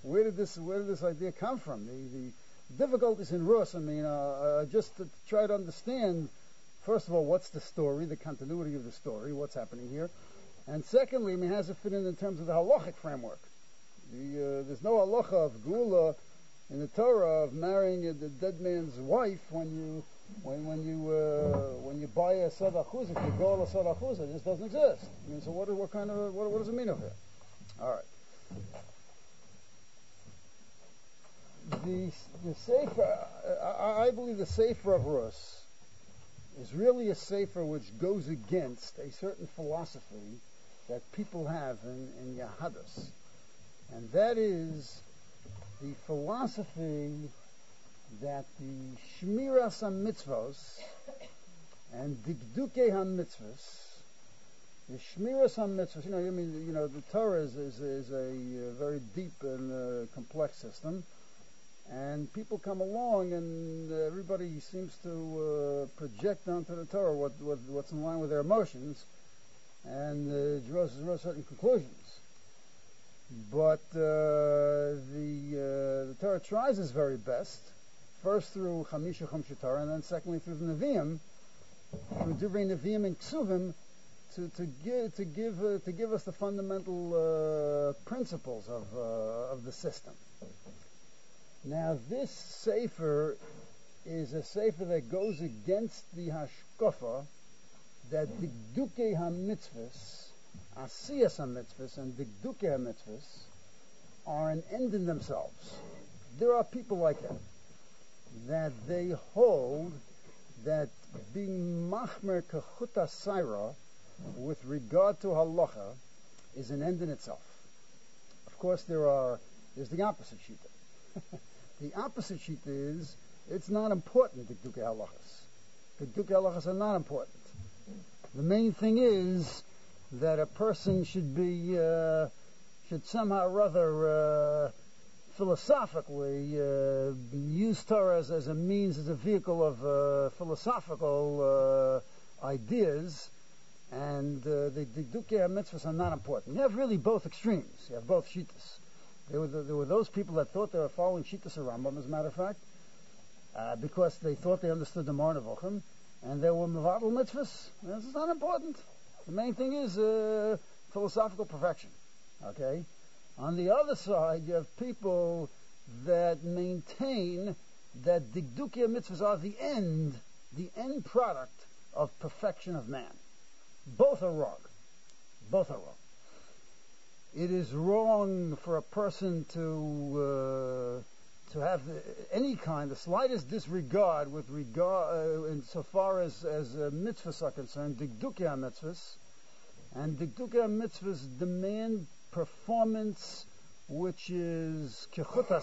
Where did this idea come from? The difficulties in Rus, just to try to understand, first of all, what's the story, the continuity of the story, what's happening here, and secondly, how does it fit in terms of the halachic framework? There's no halacha of gula in the Torah of marrying the dead man's wife when you buy a sadachuz, if you go to sadachuz, it just doesn't exist. So what does it mean over here? All right. The Sefer, I believe the Sefer of Rus is really a Sefer which goes against a certain philosophy that people have in Yahadus. And that is the philosophy that the Shmiras HaMitzvos and Dikdukei HaMitzvos, the Shmiras HaMitzvos, the Torah is a very deep and complex system. And people come along, and everybody seems to project onto the Torah what's in line with their emotions, and draws certain conclusions. But the Torah tries its very best, first through Chamisha Chumshe Torah, and then secondly through the Nevi'im, through Divrei Nevi'im and Ksuvim, to give us the fundamental principles of the system. Now, this Sefer is a Sefer that goes against the Hashkafa that Dikdukei HaMitzvahs, Asiyas HaMitzvahs, and Dikdukei HaMitzvahs are an end in themselves. There are people like that they hold that being Machmer Kechuta Saira with regard to Halacha is an end in itself. Of course, there's the opposite Shita. The opposite sheet is, it's not important, Dikdukei Halachas. Dikdukei Halachas are not important. The main thing is that a person should somehow or other philosophically use Torah as a means, as a vehicle of philosophical ideas, and the Dikdukei HaMitzvahs are not important. You have really both extremes. You have both shitas. There were those people that thought they were following Shittas Rambam, as a matter of fact, because they thought they understood the Moreh Nevuchim, and they were Mevadal Mitzvahs. This is not important. The main thing is philosophical perfection. Okay? On the other side, you have people that maintain that Dikdukei Mitzvahs are the end product of perfection of man. Both are wrong. Both are wrong. It is wrong for a person to have any kind, the slightest disregard with regard, insofar as mitzvahs are concerned, Dikdukei HaMitzvahs, and Dikdukei HaMitzvahs demand performance which is Kechuta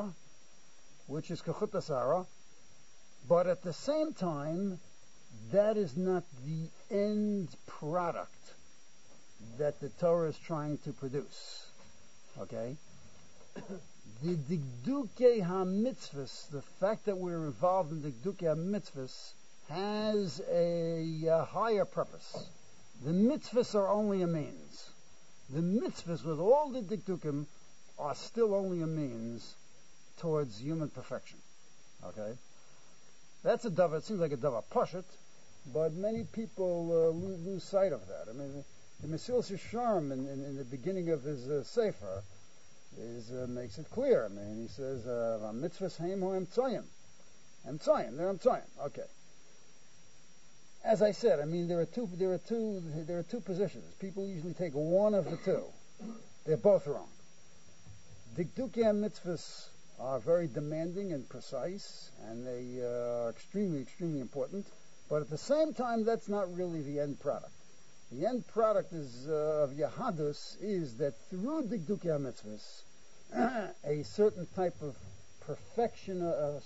Sara, but at the same time, that is not the end product that the Torah is trying to produce. Okay? The Dikdukei HaMitzvahs, the fact that we're involved in Dikdukei HaMitzvahs, has a higher purpose. The mitzvahs are only a means. The mitzvahs, with all the Dikdukim, are still only a means towards human perfection. Okay? That's a davar. It seems like a davar pashut, but many people lose sight of that. The Mesilas Yesharim in the beginning of his Sefer makes it clear. He says, "Mitzvahs heim hu emtzoyim." Emtzoyim, they're emtzoyim. Okay. As I said, there are two positions. People usually take one of the two. They're both wrong. Dikdukei HaMitzvahs are very demanding and precise, and they are extremely, extremely important. But at the same time, that's not really the end product. The end product of Yahadus is that through Dikdukei HaMitzvahs, a certain type of perfection, a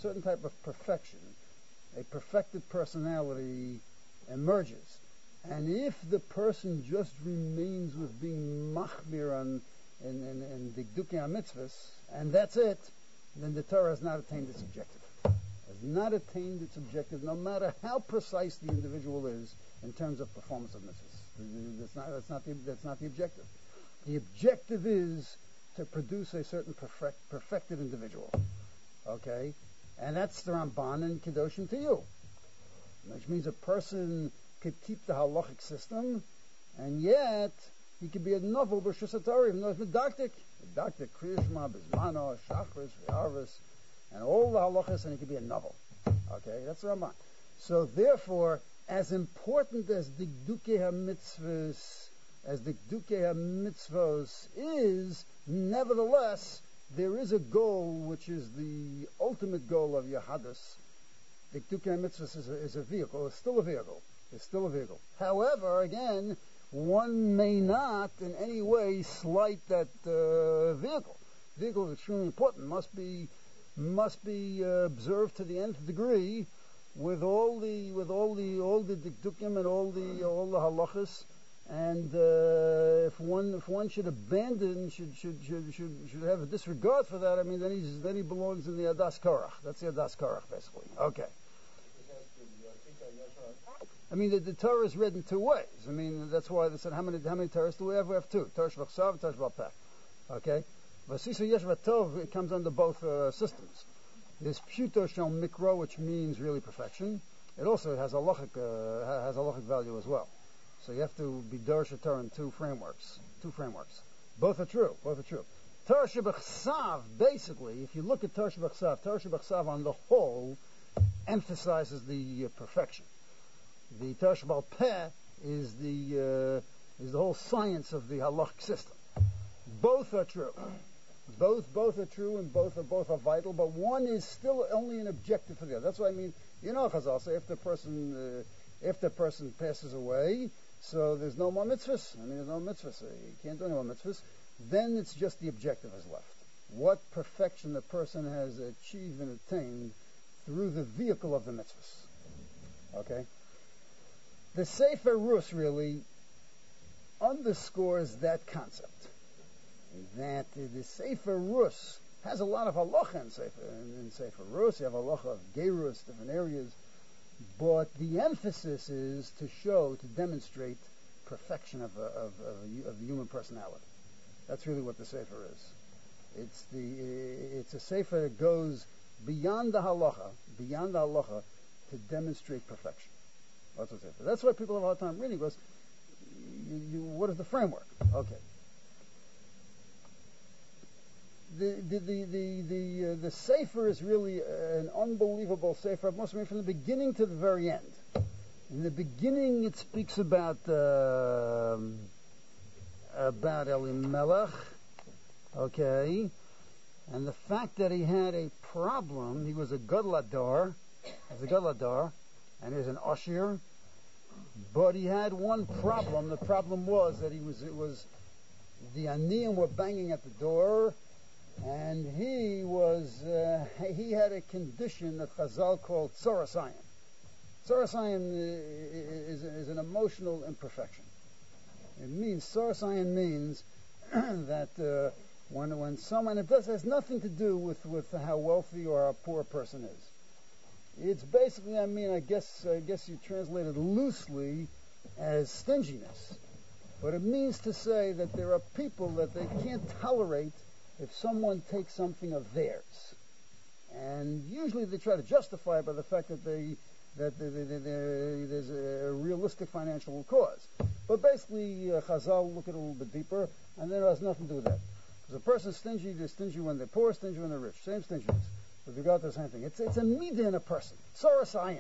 perfected personality emerges. And if the person just remains with being machmir in Dikdukei HaMitzvahs, and that's it, then the Torah has not attained its objective. Has not attained its objective, no matter how precise the individual is in terms of performance of mitzvahs. That's not the objective. The objective is to produce a certain perfected individual. Okay? And that's the Ramban and Kedoshim to you. Which means a person could keep the halachic system, and yet he could be a novel b'Reshus HaTorah, even though it's medactic. Medactic, Kriyashma, Bizmano, Shachris, V'Arvis, and all the halachas, and he could be a novel. Okay? That's the Ramban. So therefore, as important as the Dikdukei HaMitzvos is, nevertheless, there is a goal which is the ultimate goal of Yahadus. The Dikdukei HaMitzvos is a vehicle. It's still a vehicle. It's still a vehicle. However, again, one may not in any way slight that vehicle. The vehicle is extremely important. Must be observed to the nth degree, with all the dikdukim and all the halachas. And if one should abandon, should have a disregard for that, I mean, then he belongs in the Adas Korach. That's the Adas Korach, basically. Okay. I mean, the Torah is read in two ways. I mean, that's why they said, how many Torahs do we have? We have two. Torah Shvachsav and Torah Shvapeh. Okay? Vasisu Yesh Vatov, it comes under both systems. There's Pshuto Shel Mikro, which means really perfection. It also has a halachic value as well. So you have to be Dorish Torah in two frameworks. Both are true. Torah Shebachsav, basically, if you look at Torah Shebachsav on the whole emphasizes the perfection. The Torah Shebal Peh is the whole science of the halachic system. Both are true. Both are true, and both are vital. But one is still only an objective for the other. That's what I mean. You know, Chazal say if the person passes away, so there's no more mitzvahs. I mean, there's no mitzvahs. So you can't do any more mitzvahs. Then it's just the objective is left. What perfection the person has achieved and attained through the vehicle of the mitzvahs. Okay? The Sefer Rus really underscores that concept. That the Sefer Rus has a lot of halacha in Sefer Rus. You have halacha of Gerus, different areas. But the emphasis is to demonstrate perfection of the human personality. That's really what the Sefer is. It's a Sefer that goes beyond the halacha to demonstrate perfection. That's what Sefer. That's why people have a hard time reading, because what is the framework? Okay. The Sefer is really an unbelievable Sefer, mostly from the beginning to the very end. In the beginning, it speaks about Elimelech, okay, and the fact that he had a problem. He was a Gadladar, and he was an Oshir, but he had one problem. The problem was that the Aniyim were banging at the door. And he had a condition that Chazal called Tzorasayin. Tzorasayin is an emotional imperfection. Tzorasayin means that when someone, it has nothing to do with how wealthy or how poor a person is. It's basically, I guess you translate it loosely as stinginess. But it means to say that there are people that they can't tolerate if someone takes something of theirs, and usually they try to justify it by the fact that there's a realistic financial cause. But basically, Chazal look at it a little bit deeper, and then it has nothing to do with that. Because a person's stingy, they're stingy when they're poor, stingy when they're rich. Same stinginess. With regard to the same thing. It's a midah in a person. Tzorasayin.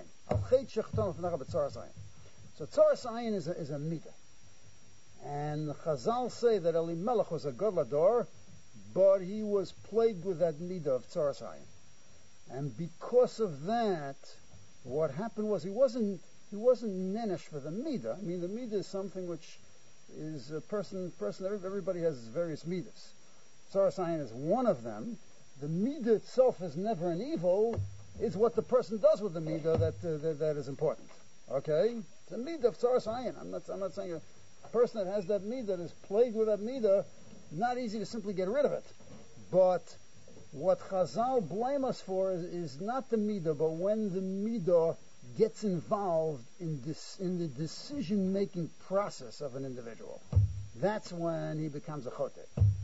So Tzorasayin is a midah. And Chazal say that Elimelech was a Gadlador, but he was plagued with that midah of Tzorasayin. And because of that, what happened was he wasn't nenesh for the midah. The midah is something which is a person. Everybody has various midas. Tzorasayin is one of them. The midah itself is never an evil. It's what the person does with the midah that is important. Okay, it's a midah of Tzorasayin. I'm not saying a person that has that midah, that is plagued with that midah, not easy to simply get rid of it. But what Chazal blame us for is not the midah, but when the midah gets involved in the decision-making process of an individual. That's when he becomes a choteh.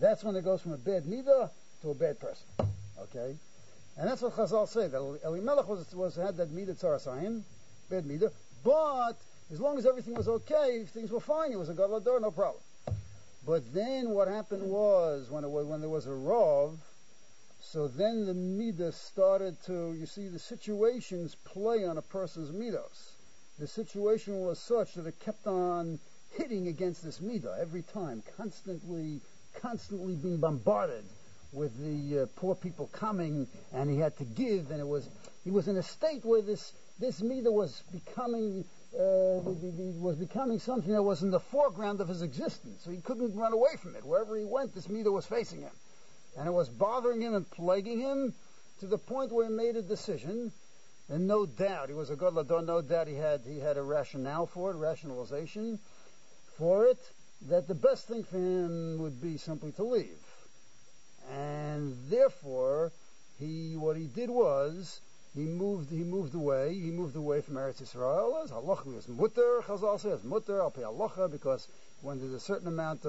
That's when it goes from a bad midah to a bad person. Okay? And that's what Chazal say, that Elimelech had that midah tzaras ayin, bad midah, but as long as everything was okay, things were fine, he was a gadol hador, no problem. But then what happened was, when there was a rov, so then the midah started to, you see, the situations play on a person's midos. The situation was such that it kept on hitting against this midah every time, constantly being bombarded with the poor people coming, and he had to give, and he was in a state where this midah was becoming something that was in the foreground of his existence, so he couldn't run away from it. Wherever he went, this midah was facing him, and it was bothering him and plaguing him to the point where he made a decision. And no doubt he was a gadol hador. No doubt he had a rationale for it, rationalization for it, that the best thing for him would be simply to leave. And therefore, what he did was he moved away. He moved away from Eretz Yisrael. As halacha is mutter, Chazal says mutter al pi halacha, because when there's a certain economic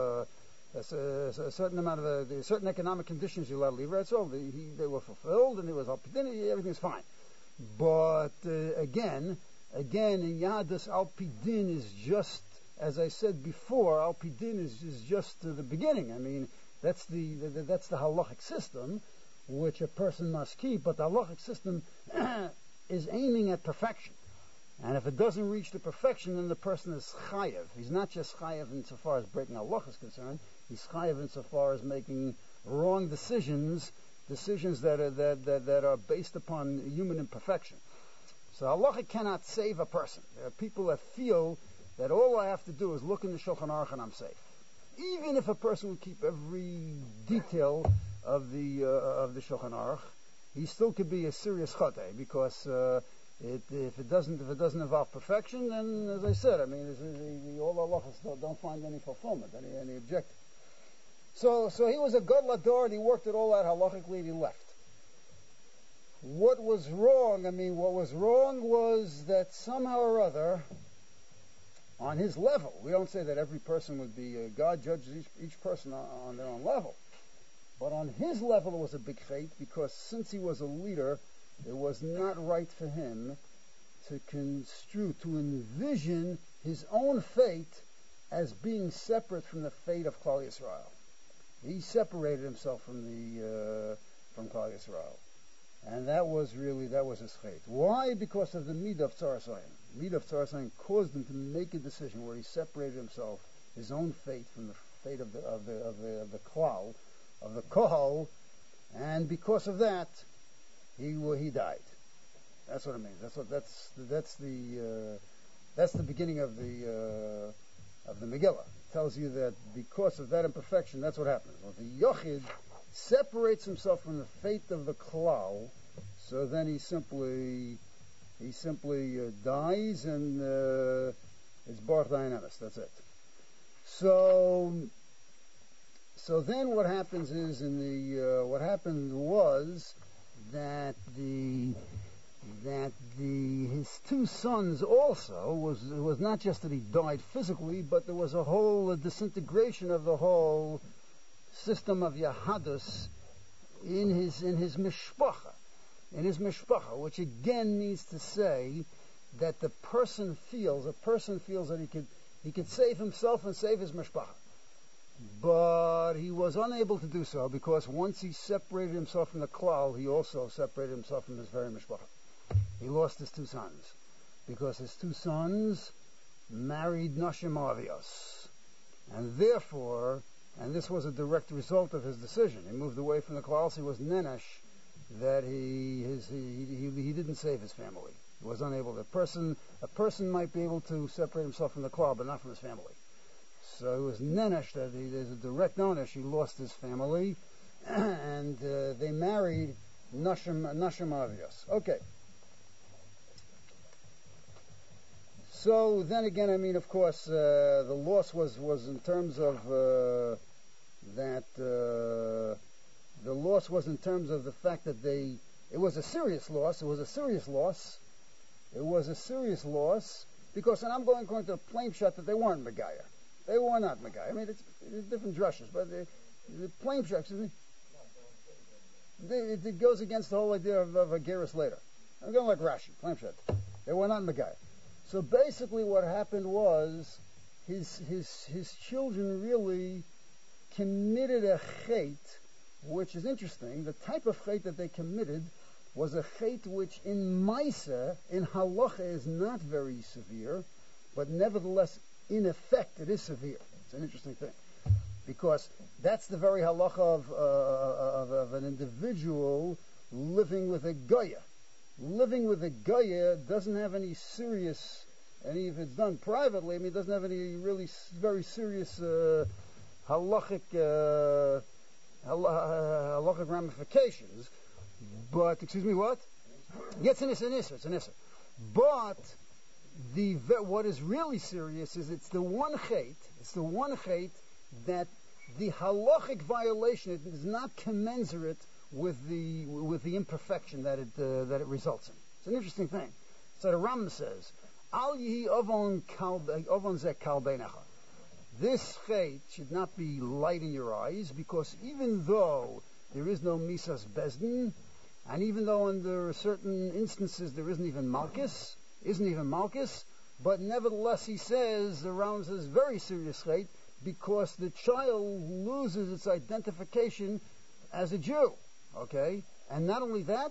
conditions you're allowed to leave Eretz Yisrael, they were fulfilled, and it was everything's fine. But again, in Yadus, al pi din is just, as I said before, al pi din is just the beginning. I mean, that's the halachic system which a person must keep, but the halachic system is aiming at perfection. And if it doesn't reach the perfection, then the person is chayev. He's not just chayev insofar as breaking halacha is concerned, he's chayev insofar as making wrong decisions that are based upon human imperfection. So halacha cannot save a person. There are people that feel that all I have to do is look in the Shulchan Aruch and I'm safe. Even if a person would keep every detail of the Shulchan Aruch, he still could be a serious chotei, because if it doesn't involve perfection, then, as I said, I mean, all halachas don't find any fulfillment, any objective. So he was a gadol hador, and he worked it all out halachically, and he left. What was wrong? I mean, what was wrong was that somehow or other, on his level, we don't say that every person would be, God judges each person on their own level, but on his level it was a big chait, because since he was a leader, it was not right for him to envision his own fate as being separate from the fate of Klal Yisrael. He separated himself from Klal Yisrael, and that was his fate. Why? Because of the midah of tzaras ayin. Midah of tzaras ayin caused him to make a decision where he separated himself, his own fate, from the fate of the klal, of the kohol, and because of that, he died. That's what it means. That's the beginning of the Megillah. It tells you that because of that imperfection, that's what happens. When the yochid separates himself from the fate of the klal, so then he simply dies, and it's baruch dayan emes. That's it. So then what happens is what happened was that his two sons also was not just that he died physically, but there was a whole disintegration of the whole system of Yahadus in his mishpacha, which again means to say that a person feels that he could save himself and save his mishpacha. But he was unable to do so, because once he separated himself from the klal, he also separated himself from his very mishpacha. He lost his two sons, because his two sons married nashim avios, and therefore, and this was a direct result of his decision. He moved away from the klal, so he was nenesh that he didn't save his family. He was unable. A person might be able to separate himself from the klal, but not from his family. So it was nenesh that there's a direct onesh. He lost his family, and they married nashim avios. Okay. So then again, I mean, of course, the loss was in terms of the loss was in terms of the fact that it was a serious loss. It was a serious loss because, and I'm going to a plain shot that they weren't Megaya. They were not Megaya. I mean, it's different drushes, but The plain pshat, excuse me. It goes against the whole idea of a gerus later. I'm going like Rashi, plain pshat. They were not Megai. So basically what happened was his children really committed a chait, which is interesting. The type of chait that they committed was a chait which in Maisa, in halacha, is not very severe, but nevertheless, in effect, it is severe. It's an interesting thing. Because that's the very halacha of an individual living with a goya. Living with a goya doesn't have any serious, and if it's done privately, I mean, it doesn't have any really very serious halachic ramifications. But, excuse me, what? Yes, it's an issa. But what is really serious is it's the one chait that the halachic violation is not commensurate with the imperfection that it results in. It's an interesting thing. So the Rambam says, Al yihi avon zeh kal beinecha. This chait should not be light in your eyes, because even though there is no misas bezdin, and even though under certain instances there isn't even malchus, but nevertheless he says, the Rambam says, very serious chait, because the child loses its identification as a Jew, okay? And not only that,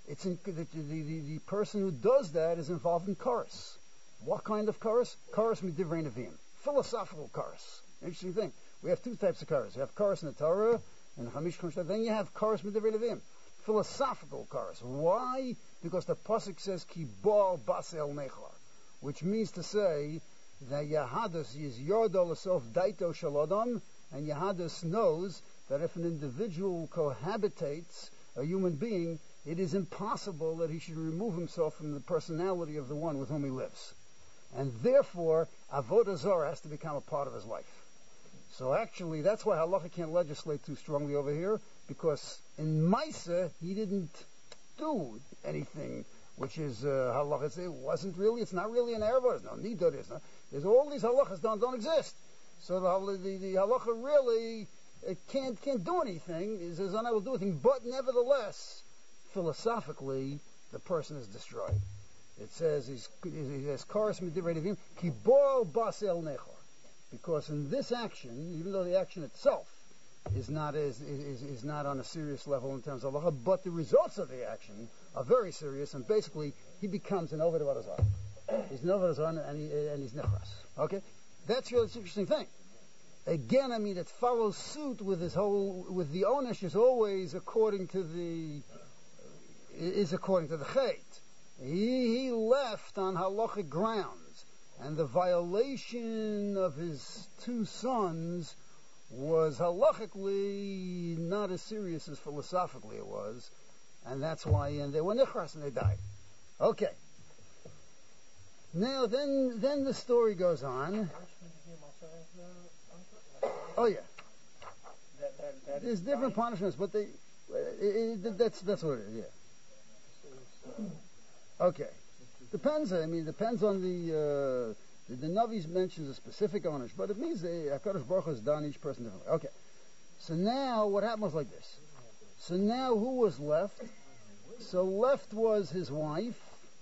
the person who does that is involved in chorus. What kind of chorus? Chorus midivrei neviim. Philosophical chorus. Interesting thing. We have two types of chorus. You have chorus in the Torah, and Chamish Chumshah. Then you have chorus midivrei neviim. Philosophical chorus. Why? Because the pasuk says, Ki ba'al basel nechar, which means to say that Yahadus is Yordol Asof Daito Shalodam, and Yahadus knows that if an individual cohabitates a human being, it is impossible that he should remove himself from the personality of the one with whom he lives. And therefore, Avodah Zarah has to become a part of his life. So actually, that's why Halacha can't legislate too strongly over here, because in Maisa, he didn't do anything which is halacha. It's not really an erva. There's no need to it. There's all these halachas don't exist. So the halacha really can't do anything. Is unable to do anything. But nevertheless, philosophically, the person is destroyed. It says he has karas midivrei nevim ki ba'al basel nechor, because in this action, even though the action itself is not on a serious level in terms of halacha, but the results of the action are very serious, and basically he becomes an Oved Avodah Zarah. He's an Oved Avodah Zarah, and he's nechras. Okay, that's really an interesting thing. Again, I mean, it follows suit with the onesh is always according to the chait. He left on halachic grounds, and the violation of his two sons was halachically not as serious as philosophically it was, and that's why they were nichras and they died. Okay. Now then the story goes on. Oh yeah. There's different punishments, but that's what it is. Yeah. Okay. Depends on the Navi mentions a specific onish, but it means HaKadosh Baruch Hu has done each person differently. Okay. So now what happened was like this. So now who was left? So left was his wife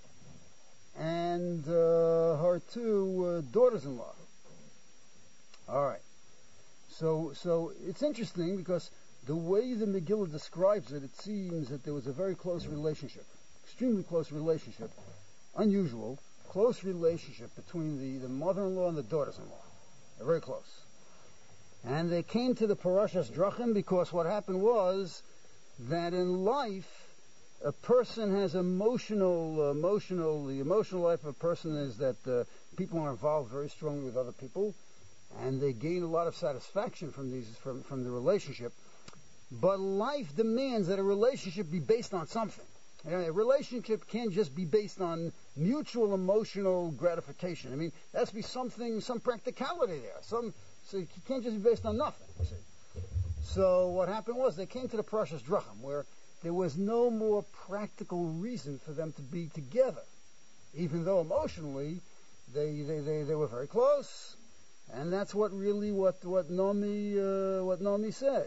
and her two daughters-in-law. All right. So it's interesting because the way the Megillah describes it, it seems that there was a very close relationship, extremely close relationship, unusual, close relationship between the mother-in-law and the daughters-in-law. They're very close. And they came to the Parashas Drachim because what happened was that in life, a person has the emotional life of a person is that people are involved very strongly with other people, and they gain a lot of satisfaction from the relationship. But life demands that a relationship be based on something. A relationship can't just be based on mutual emotional gratification. I mean, there has to be some practicality there. So it can't just be based on nothing, you see. So what happened was they came to the Parashas Drachim, where there was no more practical reason for them to be together, even though emotionally they were very close. And that's what Naomi said.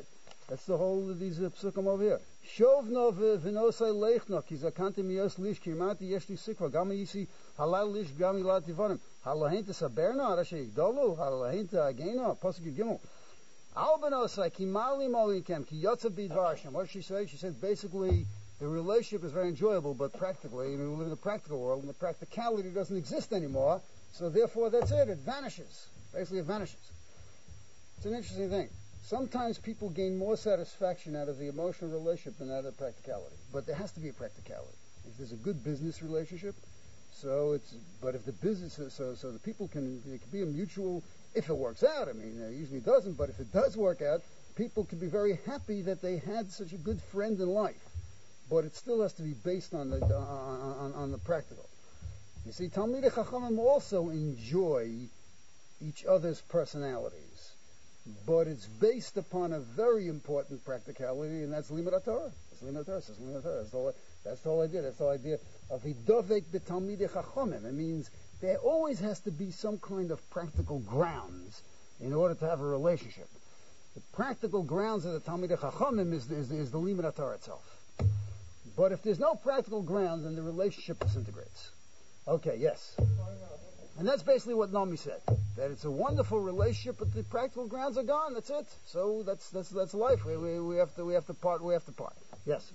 That's the whole of these psukim over here. Shovno v'nosai leichno ki zakante miyos lish ki imati yesh li sikva gama yisi halal lish gami la tivanim halahenta saberna arashe yigdolu halahenta agena pasuk gimel al benosai ki mali molikem ki yotza bidvarshem. What did she say? She said basically the relationship is very enjoyable, but practically, we live in the practical world, and the practicality doesn't exist anymore, so therefore that's it. It vanishes. Basically, it vanishes. It's an interesting thing. Sometimes people gain more satisfaction out of the emotional relationship than out of the practicality. But there has to be a practicality. If there's a good business relationship, but if the business, so the people it can be a mutual, if it works out, I mean, it usually doesn't, but if it does work out, people can be very happy that they had such a good friend in life. But it still has to be based on the practical. You see, Talmidei Chachamim also enjoy each other's personalities. But it's based upon a very important practicality, and that's Limud HaTorah. That's Limud HaTorah. That's the whole idea. That's the whole idea of Hidovek b'Talmidei Chachamim. It means there always has to be some kind of practical grounds in order to have a relationship. The practical grounds of the Talmidei Chachamim is the Limud HaTorah itself. But if there's no practical grounds, then the relationship disintegrates. Okay, yes. And that's basically what Naomi said. That it's a wonderful relationship, but the practical grounds are gone. That's it. So that's life. We have to part. Yes.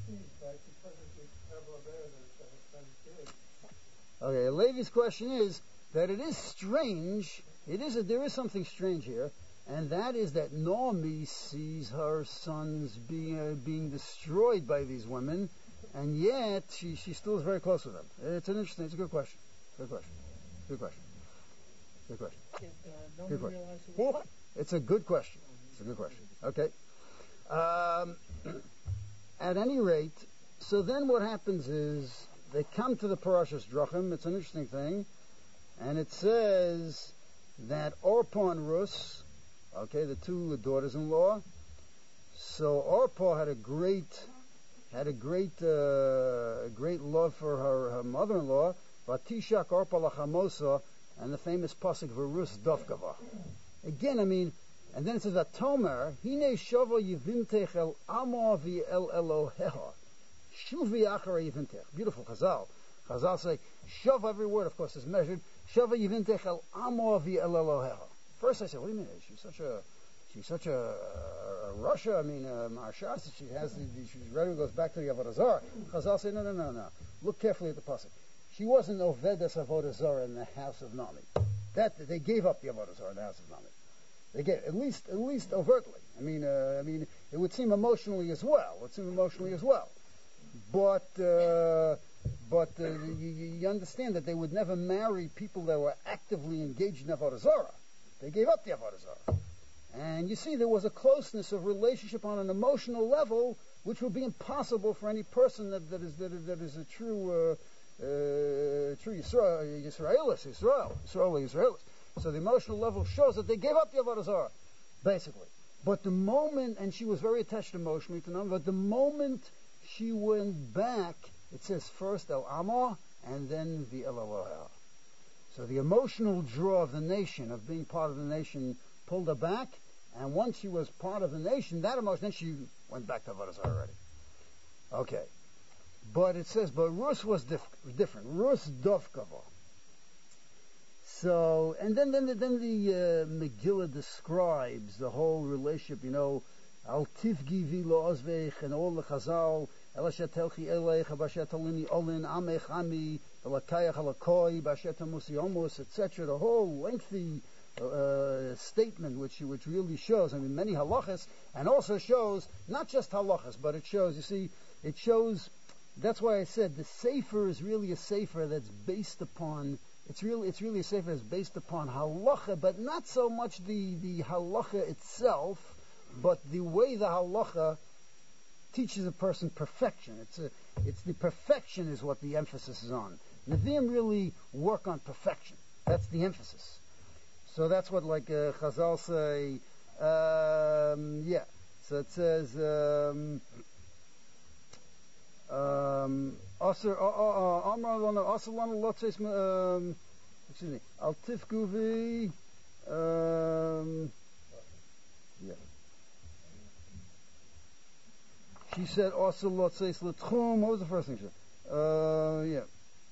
Okay. Levi's question is that it is strange. There is something strange here, and that is that Naomi sees her sons being destroyed by these women, and yet she still is very close with them. It's a good question. Good question. It's a good question. Okay. At any rate, so then what happens is they come to the Parashas Drachim. It's an interesting thing, and it says that Orpah and Rus, okay, the two daughters-in-law. So Orpah had a great love for her mother-in-law. Vatishak Orpah lachamosa, and the famous pasuk v'rus dovkava. Again, I mean, and then it says that Tomer hine shava yivimtech el amo el Eloheha shuvi achara yivimtech. Beautiful Chazal. Chazal say shav, every word of course is measured. Shava yivimtech el amo el Eloheha. First I said, what do you mean? She's such a Russia. I mean, Marshas. She's ready. Goes back to the Avodah Zarah. Chazal say no. Look carefully at the pasuk. She wasn't Ovedas Avodah Zarah in the house of Naomi. That they gave up the Avodah Zarah in the house of Naomi. They gave at least overtly. I mean, it would seem emotionally as well. But you understand that they would never marry people that were actively engaged in Avodah Zarah. They gave up the Avodah Zarah. And you see, there was a closeness of relationship on an emotional level, which would be impossible for any person that is a true Yisraelis. So the emotional level shows that they gave up the Avodah Zarah, basically. But the moment, and she was very attached emotionally to them, but the moment she went back, it says first El Amah, and then the El Eloheh. So the emotional draw of the nation, of being part of the nation, pulled her back, and once she was part of the nation, that emotion, then she went back to Avodah Zarah already. Okay. But it says, but Rus was different. Rus dovkava. So, and then the Megillah describes the whole relationship, al tivgi vilo ozveich, and all the Chazal, elashatelchi eleich, abashatalini olin, amech ami, elakayach alakoi, bashatamusi omus, etc. The whole lengthy statement, which really shows, many halachas, and also shows, not just halachas, but it shows, that's why I said the sefer is really a sefer that's based upon, it's really a sefer that's based upon halacha, but not so much the halacha itself, but the way the halacha teaches a person perfection. It's the perfection is what the emphasis is on. Nevi'im really work on perfection. That's the emphasis. So that's what Chazal say. So it says. Al tifkuvi. She said, also lotzeis l'tchum. What was the first thing she said?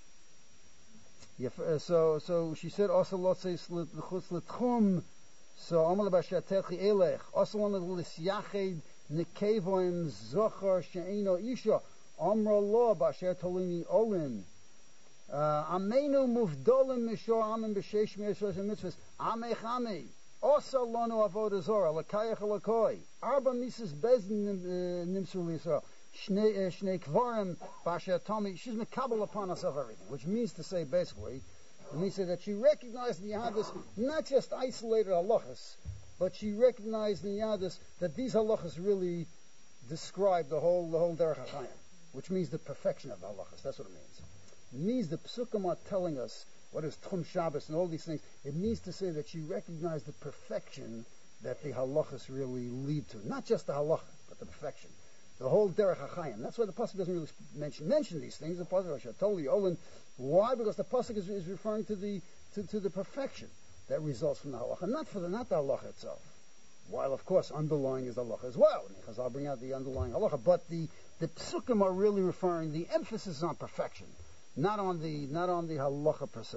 So she said, also lotzeis l'tchum. So Amal Bashatechi Elech. Also wanted l'syached nekevoim zochar she'eno isha. Amra lo basher tolini olin. Amenu muvdolim mishor amen b'sheish mitzvahs and mitzvahs. Amech ame. Also lanu avodah zora l'kayach l'koi. Arba mises bezin nimsu l'Yisrael. Shnei kvarim basher tomi. She's mekabel upon herself everything, which means to say basically, it means that she recognized in Yahadis not just isolated halachas, but she recognized in Yahadis that these halachas really describe the whole derech HaChaim, which means the perfection of the halachas. That's what it means. It means the psukim are telling us what is Tchum Shabbos and all these things. It means to say that she recognized the perfection that the halachas really lead to. Not just the halacha, but the perfection. The whole derech HaChaim. That's why the pasuk doesn't really mention these things. The pasuk totally Olin. Why? Because the pasuk is referring to the perfection that results from the halacha, not the halacha itself. While of course underlying is the halacha as well. Because I'll bring out the underlying halacha, but the psukim are really referring. The emphasis is on perfection, not on the halacha per se.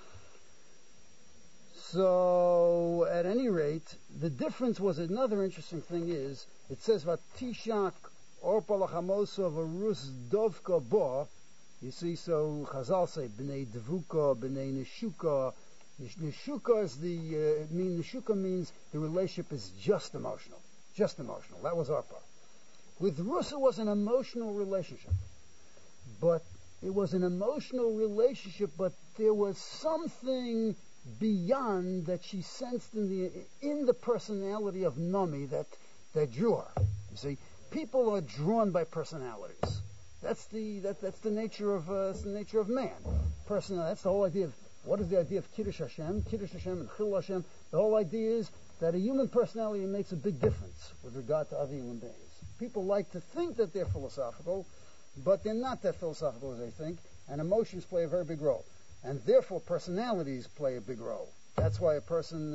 So at any rate, the difference was another interesting thing is it says Vatishak Orpa Lachamosov Arus Dovka Bo. You see, so Chazal say B'nei Dvuka, B'nei Neshuka. Neshuka is Neshuka means the relationship is just emotional. That was Orpa. With Rus it was an emotional relationship. But it was an emotional relationship, but there was something beyond that she sensed in the personality of Nami that drew her. You see, people are drawn by personalities. That's the nature of man. Personal. That's the whole idea of what is the idea of Kiddush Hashem and Chil Hashem. The whole idea is that a human personality makes a big difference with regard to other human beings. People like to think that they're philosophical, but they're not that philosophical as they think, and emotions play a very big role, and therefore personalities play a big role. That's why a person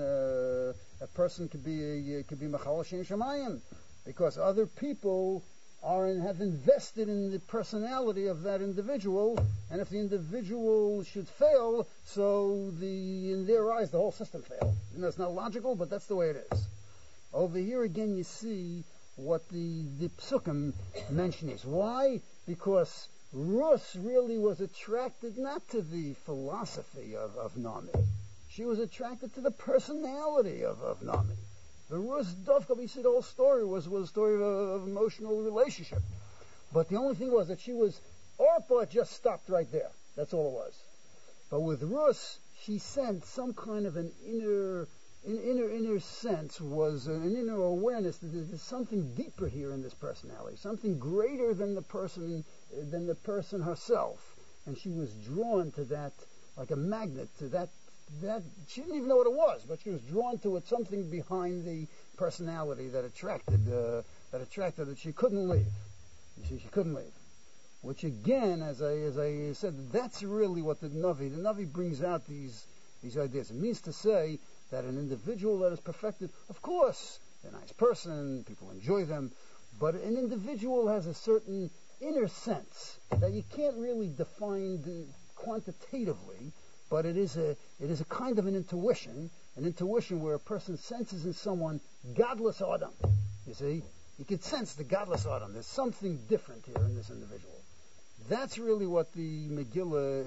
could be Machal Shem Shemayim, because other people have invested in the personality of that individual, and if the individual should fail, so in their eyes the whole system failed. And that's not logical, but that's the way it is. Over here again you see what the psukim mention is. Why? Because Rus really was attracted not to the philosophy of Nami. She was attracted to the personality of Nami. The Rus Dovka, we see the whole story was a story of emotional relationship. But the only thing was that Orpah just stopped right there. That's all it was. But with Rus, she sensed some kind of an inner sense, was an inner awareness that there's something deeper here in this personality, something greater than the person herself. And she was drawn to that like a magnet, to that she didn't even know what it was, but she was drawn to it, something behind the personality that attracted that she couldn't leave. You see, she couldn't leave. Which again, as I said, that's really what the Navi brings out these ideas. It means to say that an individual that is perfected, of course, they're a nice person, people enjoy them, but an individual has a certain inner sense that you can't really define quantitatively, but it is a kind of an intuition where a person senses in someone godless Adam. You see, you can sense the godless Adam. There's something different here in this individual. That's really what the Megillah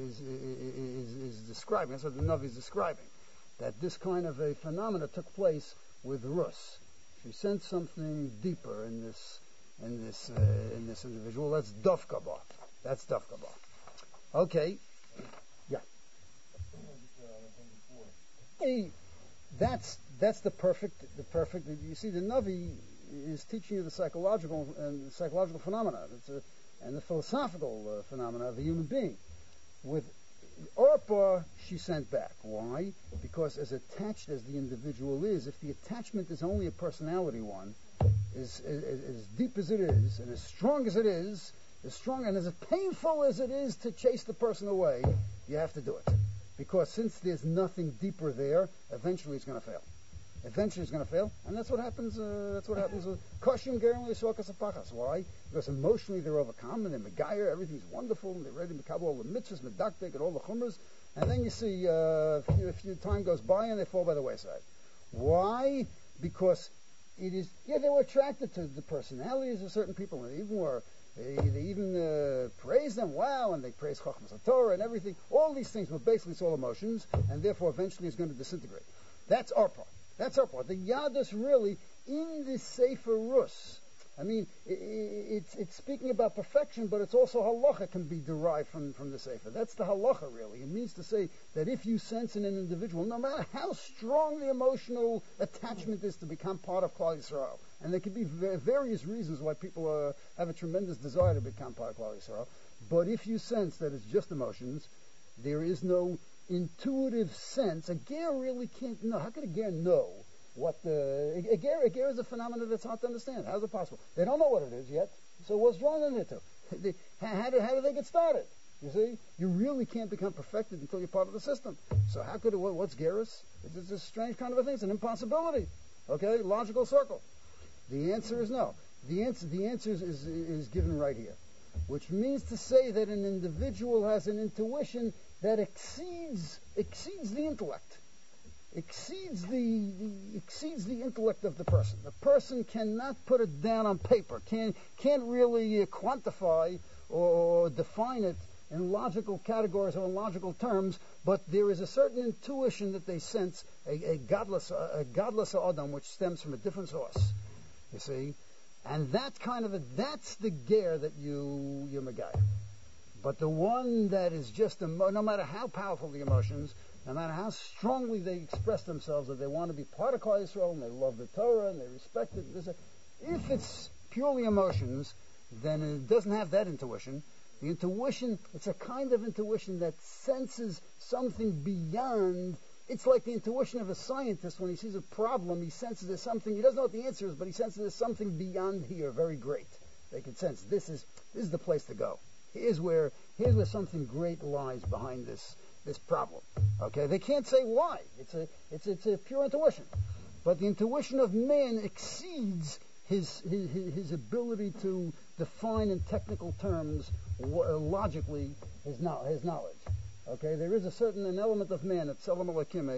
is describing. That's what the Navi is describing. That this kind of a phenomena took place with Rus. She sensed something deeper in this individual. That's Dovka Ba. That's Dovka Ba. Okay. Yeah. Hey, that's the perfect. You see, the Navi is teaching you the psychological phenomena. And the philosophical phenomena of the human being. With Orpah, she sent back. Why? Because as attached as the individual is, if the attachment is only a personality one, as deep as it is, and as strong as it is, and as painful as it is to chase the person away, you have to do it. Because since there's nothing deeper there, eventually it's going to fail. Eventually it's going to fail, and that's what happens. That's what happens with Koshim Gerim Yisrokas Apachas. Why? Because emotionally they're overcome and they're Megayer, everything's wonderful, and they're ready to cover all the mitzvahs, medaktik, and all the chumras. And then you see a few time goes by and they fall by the wayside. Why? Because it is. Yeah, they were attracted to the personalities of certain people, and they even praise them. Wow, and they praise Chochmas HaTorah and everything. All these things, but basically it's all emotions, and therefore eventually it's going to disintegrate. That's our part. That's our part. The Yadus really, in this Sefer Rus, I mean, it's speaking about perfection, but it's also halacha can be derived from the Sefer. That's the halacha, really. It means to say that if you sense in an individual, no matter how strong the emotional attachment is to become part of Klal Yisrael, and there could be various reasons why people have a tremendous desire to become part of Klal Yisrael, but if you sense that it's just emotions, there is no intuitive sense. A ger really can't know. How could a ger know what a ger is a phenomenon that's hard to understand? How is it possible? They don't know what it is yet. So what's wrong in it? How do they get started? You see, you really can't become perfected until you're part of the system. So how could what's gerus? It's a strange kind of a thing. It's an impossibility. Okay, logical circle. The answer is no. The answer is given right here, which means to say that an individual has an intuition that exceeds the intellect, exceeds the intellect of the person. The person cannot put it down on paper, can't really quantify or define it in logical categories or in logical terms, but there is a certain intuition that they sense, a godless Adam, which stems from a different source. You see, and that's the ger that you're Megayah. But the one that is just, no matter how powerful the emotions, no matter how strongly they express themselves, that they want to be part of Klal Yisrael, and they love the Torah, and they respect it, if it's purely emotions, then it doesn't have that intuition. The intuition, it's a kind of intuition that senses something beyond. It's like the intuition of a scientist when he sees a problem, he senses there's something, he doesn't know what the answer is, but he senses there's something beyond here, very great. They can sense this is the place to go. Here's where something great lies behind this problem. Okay, they can't say why. It's a pure intuition, but the intuition of man exceeds his ability to define in technical terms logically his knowledge. Okay, there is an element of man, it's Tzelem Elokim,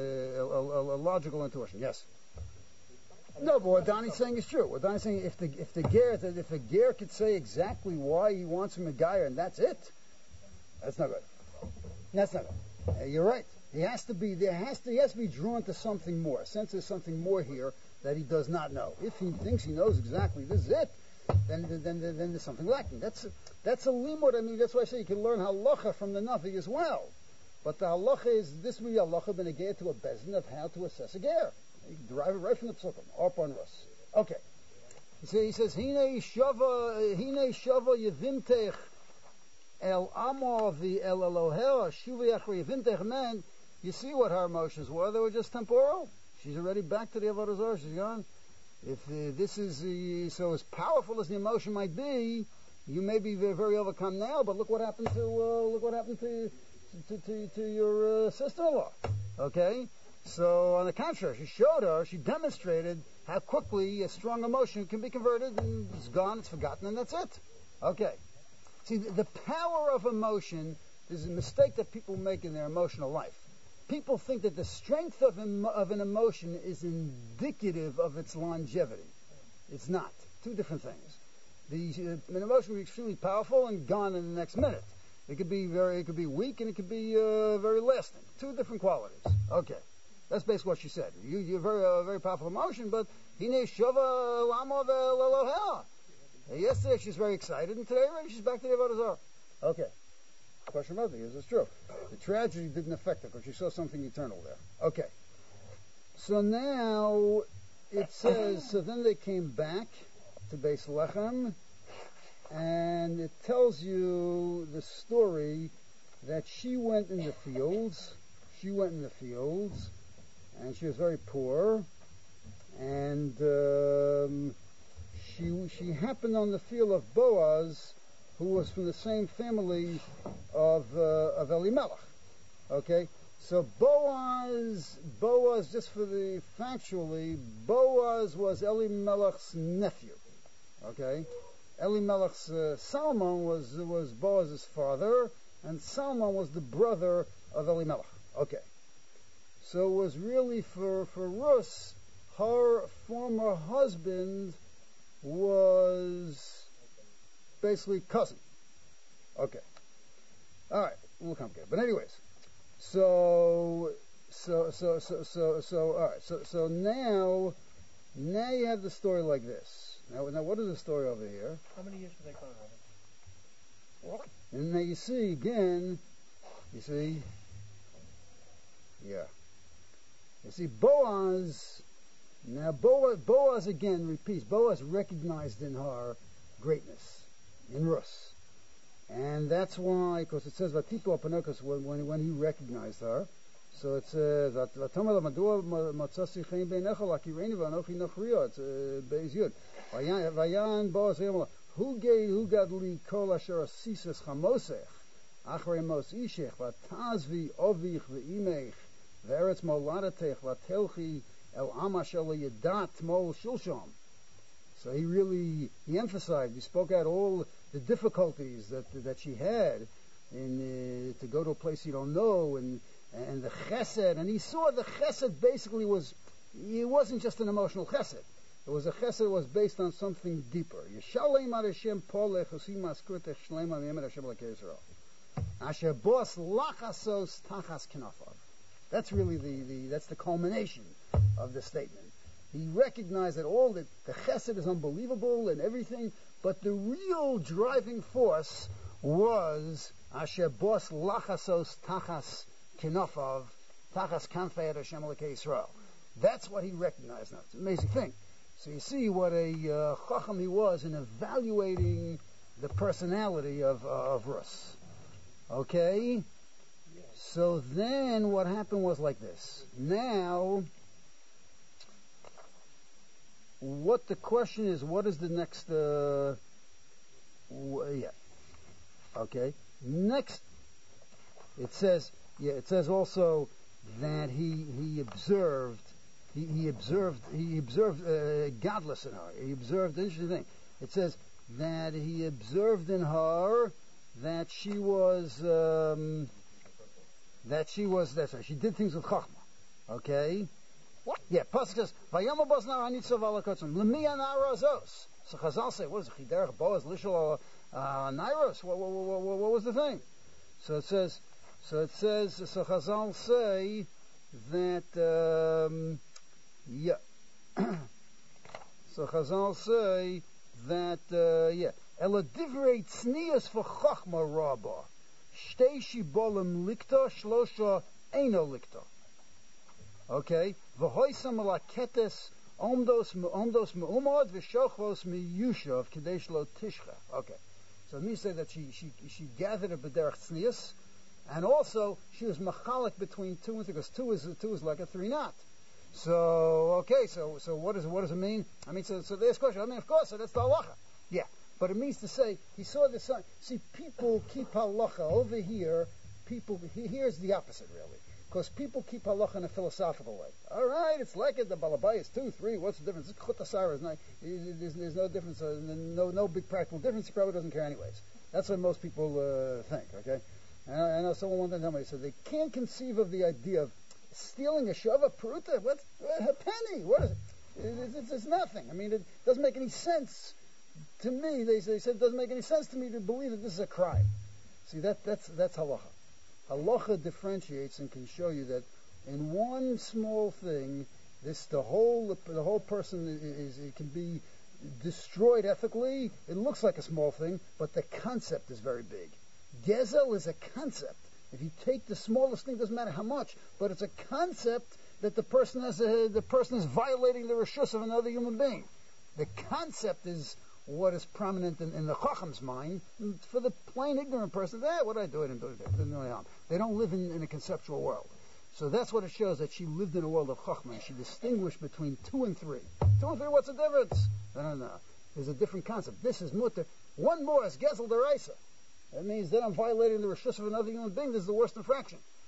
a logical intuition. Yes. No, but what Donnie's saying is true. What Donnie's saying, if a ger could say exactly why he wants him a guy and that's it, that's not good. That's not good. You're right. He has to be drawn to something more. Since there's something more here that he does not know. If he thinks he knows exactly this is it, then there's something lacking. That's a limud. I mean, that's why I say you can learn halacha from the Navi as well. But the halacha is this way halacha ben a ger to a bezin of how to assess a ger. You can derive it right from the psukim. Arpan Rus. Okay. He says, Hine shava yevimtech el amo el Elohel shuvi achri yevimtech. Man, you see what her emotions were. They were just temporal. She's already back to the Avodah Zarah. She's gone. If this is so as powerful as the emotion might be, you may be very overcome now. But look what happened to your sister-in-law. Okay. So, on the contrary, she demonstrated how quickly a strong emotion can be converted, and it's gone, it's forgotten, and that's it. Okay. See, the power of emotion is a mistake that people make in their emotional life. People think that the strength of an emotion is indicative of its longevity. It's not. Two different things. An emotion can be extremely powerful and gone in the next minute. It could be weak, and it could be very lasting. Two different qualities. Okay. That's basically what she said. You're very powerful emotion, but hine shava lamo ve'elohel. Yesterday she's very excited, and today she's back to the Avodah Zarah. Okay. Question about is this true? The tragedy didn't affect her because she saw something eternal there. Okay. So now it says, so then they came back to Beis Lechem, and it tells you the story that she went in the fields. And she was very poor, and she happened on the field of Boaz, who was from the same family of Elimelech. Okay, So Boaz, just for the factually, Boaz was Elimelech's nephew. Okay, Elimelech's Salmon was Boaz's father, and Salmon was the brother of Elimelech. Okay, so it was really for Rus, her former husband was basically cousin. Okay, all right, a little complicated, but anyways. So all right. So now you have the story like this. Now what is the story over here? How many years were they going on? And now you see again. You see, yeah. You see Boaz. Now Boaz again repeats. Boaz recognized in her greatness in Rus. And that's why, because it says Vatipo Panokos when he recognized her. So it says Vayan Boaz who gad li kol asher asises chamosech achrei mos ishech vatazvi ovich veimech ve'eretz moladatech vatelchi el amashel yedat mol shulsham. So he emphasized, he spoke out all the difficulties that she had in to go to a place you don't know, and the chesed, and he saw the chesed basically it wasn't just an emotional chesed. It was a chesed that was based on something deeper. Yishalem ad Hashem polech usim askurtech shlema v'yemed Hashem l'kei Yisrael. Asher bos lachasos tachas kinafav. That's really that's the culmination of the statement. He recognized that all the chesed is unbelievable and everything, but the real driving force was Asher bos lachasos tachas kinafav, tachas kanfei ad Hashem l'kei Yisrael. That's what he recognized now. It's an amazing thing. So you see what a chacham he was in evaluating the personality of Rus. Okay? Yes. So then what happened was like this. Now, what the question is, what is the next... Okay. Next, it says also that he observed godless in her. He observed the interesting thing. It says that he observed in her that she did things with chachma. Okay? What? Yeah, Pasuk says, Vayama Boaz nar hanitzav ala kotzon, L'mi anara azos. So Chazal say, what is it? Chiderech Boaz lishol nairos? What was the thing? So Chazal say that, so Chazal say that, Ela divrei tznius v'chachma rabba, shtei shibolim likta, shlosha eino likta. Okay, v'hoisam ala ketes omdos me'umad v'shochvos miyushav kadesh lo tishcha. Okay, so it means to say that she gathered a b'derech tznius, and also she was machalik between 2 and 3, because 2 is like a 3 knot. So okay, so what does it mean? I mean, so there's a question. I mean, of course, so that's the halacha. Yeah, but it means to say he saw the sun. See, people keep halacha over here. Here's the opposite, really, because people keep halacha in a philosophical way. All right, it's like it. The balabai is 2, 3. What's the difference? Chutasara is not. There's no difference. No big practical difference. He probably doesn't care anyways. That's what most people think. Okay, and I know someone one time told me, he said they can't conceive of the idea of stealing a shava peruta. What's a penny? What is it? It's nothing. I mean, it doesn't make any sense to me. They said it doesn't make any sense to me to believe that this is a crime. See, that's halacha. Halacha differentiates and can show you that in one small thing, the whole person it can be destroyed ethically. It looks like a small thing, but the concept is very big. Gezel is a concept. If you take the smallest thing, doesn't matter how much, but it's a concept that the person is violating the reshus of another human being. The concept is what is prominent in the chacham's mind. For the plain ignorant person, what did I do? I didn't do it. They don't live in a conceptual world. So that's what it shows, that she lived in a world of chachma. She distinguished between 2 and 3. 2 and 3, what's the difference? No. There's a different concept. This is mutter. One more is gezel deraisa. That means that I'm violating the reshus of another human being. This is the worst infraction.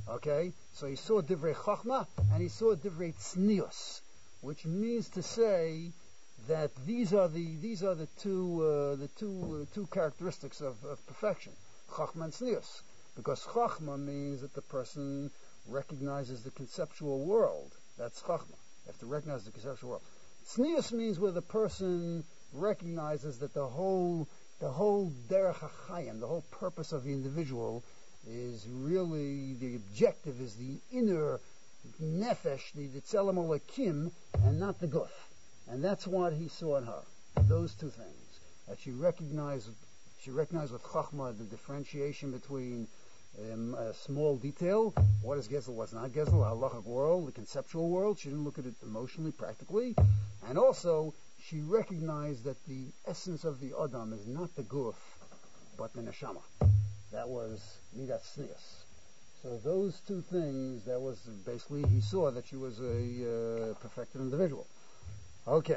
Okay, so he saw divrei chachma and he saw divrei tznius, which means to say that these are the two characteristics of perfection, chachma and tznius. Because chachma means that the person recognizes the conceptual world. That's chachma. You have to recognize the conceptual world. Tznius means where the person recognizes that the whole derech hachayim, the whole purpose of the individual, is really the objective is the inner nefesh, the tzelem olakim, and not the guf. And that's what he saw in her. Those two things. That she recognized with chachma the differentiation between a small detail, what is gezel, what's not gezel, the halachic world, the conceptual world. She didn't look at it emotionally, practically. And also, she recognized that the essence of the Adam is not the guf, but the neshama. That was midas tznius. So those two things, that was basically, he saw that she was a perfected individual. Okay.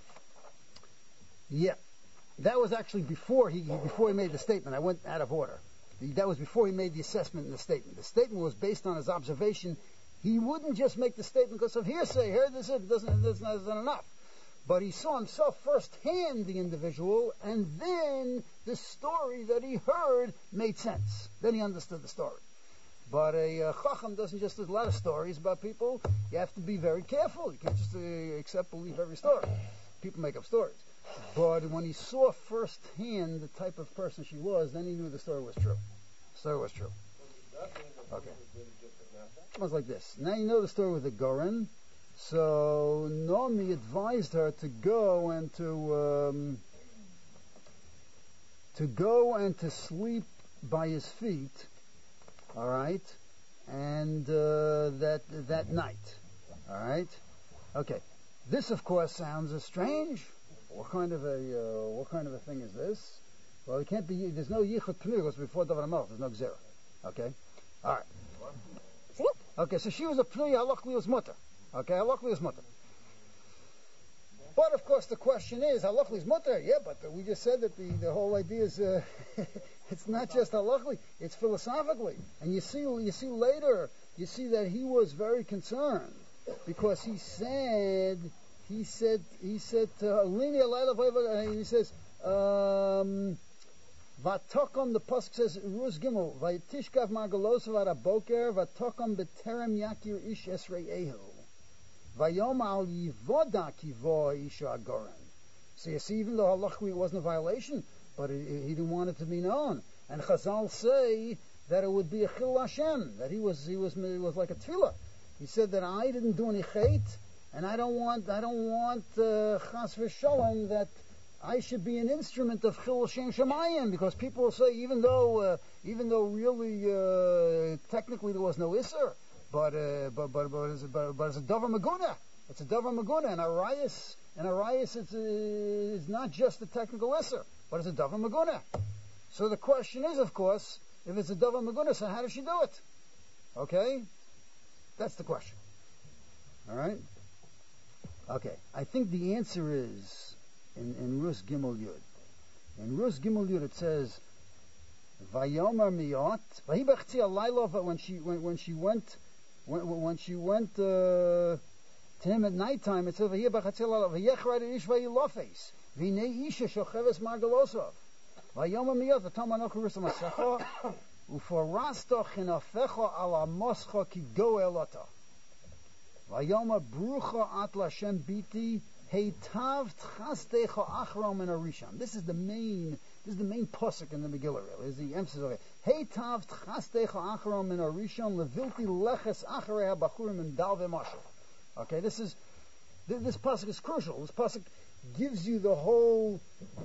Yeah. That was actually before he made the statement. I went out of order. That was before he made the assessment in the statement. The statement was based on his observation. He wouldn't just make the statement because of hearsay. Here, this isn't enough. But he saw himself firsthand, the individual, and then the story that he heard made sense. Then he understood the story. But a chacham doesn't just, there's a lot of stories about people. You have to be very careful. You can't just believe every story. People make up stories. But when he saw firsthand the type of person she was, then he knew the story was true. The story was true. Okay. It was like this. Now you know the story with the Goren. So Naomi advised her to go and to sleep by his feet, all right, and that night, all right. Okay, this of course sounds strange. What kind of a thing is this? Well, it can't be. There's no yichud pneuos before Davar Melech. There's no gzera. Okay, all right. Okay, so she was a pnei halachli was mutter. Okay, halachli is mutter. But of course the question is, halachli is mutter. Yeah, but we just said that the whole idea is it's not just halachli, it's philosophically. And you see later, you see that he was very concerned because he said to Alini Alayla, he says, Vatokom, the pasuk says, Ruz Gimel, Vaytishkav Margalosav Araboker, Vatokom Beterem Yakir Ish Esrei Ehu. Vayom al Yivoda Kivo Isha Goren. So you see, even though halachically it wasn't a violation, but he didn't want it to be known. And Chazal say that it would be a chil Hashem, that he was like a tefillah. He said that I didn't do any chait, and I don't want chas v'shalom that I should be an instrument of chil Hashem Shemayim, because people will say even though really technically there was no isser. But it's a davar maguna. It's a davar maguna, and arayis is not just a technical isser, but it's a davar maguna. So the question is, of course, if it's a davar maguna, so how does she do it? Okay, that's the question. All right. Okay, I think the answer is in Rus Gimel Yud. In Rus Gimel Yud it says, "Vayomer miyot vahibachti alaylo." But when she went to him at nighttime, it says, "Vayibachti alaylo vayechrad ish vayilofes v'nei isha shocheves margalosov vayomer miyot v'tam anochu rusam asecho uforasto chinafecho ala moscho ki goelota vayomer brucha at Lashem biti heitav tchastecho achrom in arisham." This is the main pasuk in the Megillah, really. Is the emphasis of it. Heitav tchastecho achrom in arisham levilti leches acharei habachurim and dal v'mashal. Okay, this pasuk is crucial. This pasuk gives you the whole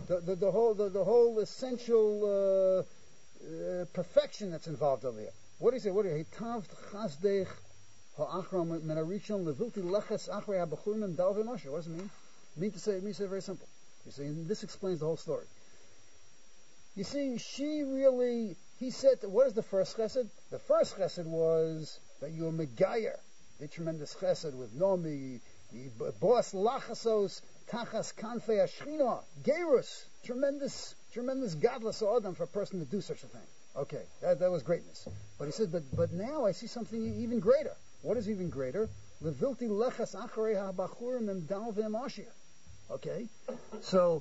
essential perfection that's involved over here. What do you say? Heitav tchastecho ha'achrom min arisham levilti leches acharei habachurim and dal v'mashal. What does it mean? It means very simple. You see, and this explains the whole story. You see, he said, what is the first chesed? The first chesed was that you were megayer, the tremendous chesed with Nomi, the boss lachasos, tachas kanfei ashchina, gerus, tremendous godless adam for a person to do such a thing. Okay, that was greatness. But he said, but now I see something even greater. What is even greater? Levilti lechas acharei habachurim emdal ve'emashir. Okay, so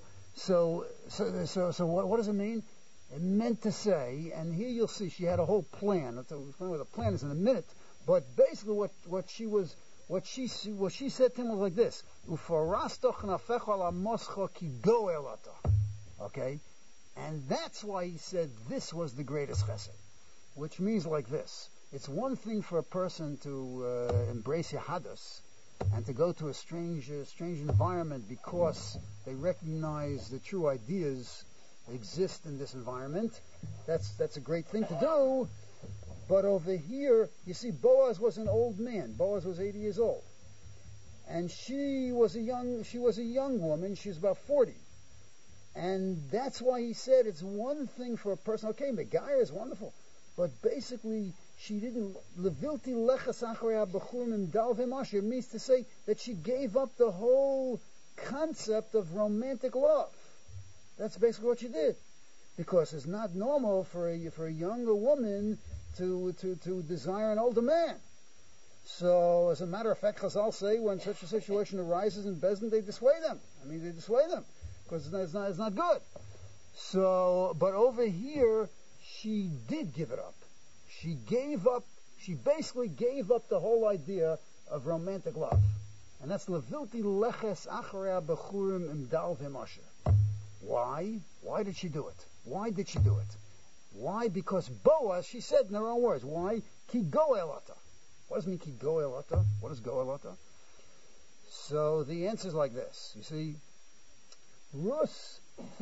what does it mean? It meant to say, and here you'll see she had a whole plan. I'll explain what the plan is in a minute. But basically, what she said to him was like this: Ufarastoch nafecho ala moscho ki goelata. Okay, and that's why he said this was the greatest chesed, which means like this: it's one thing for a person to embrace Yahadus and to go to a strange environment because they recognize the true ideas exist in this environment. That's a great thing to do. But over here, you see, Boaz was an old man. Boaz was 80 years old, and she was a young woman. She was about 40, and that's why he said it's one thing for a person. Okay, Megaya is wonderful, but basically she didn't. Levilti lechas acharei habachurim imdal ve'emashir means to say that she gave up the whole concept of romantic love. That's basically what she did, because it's not normal for a younger woman to desire an older man. So, as a matter of fact, Chazal say when such a situation arises in Bezdin, they dissuade them. They dissuade them because it's not good. So, but over here, she did give it up. She basically gave up the whole idea of romantic love, and that's levilti leches acharei habachurim imdal ve'emashir. Why? Why did she do it? Why did she do it? Why? Because Boaz, she said in her own words, why? Ki goelata. What does it mean, ki goelata? What is goelata? So the answer is like this. You see, Rus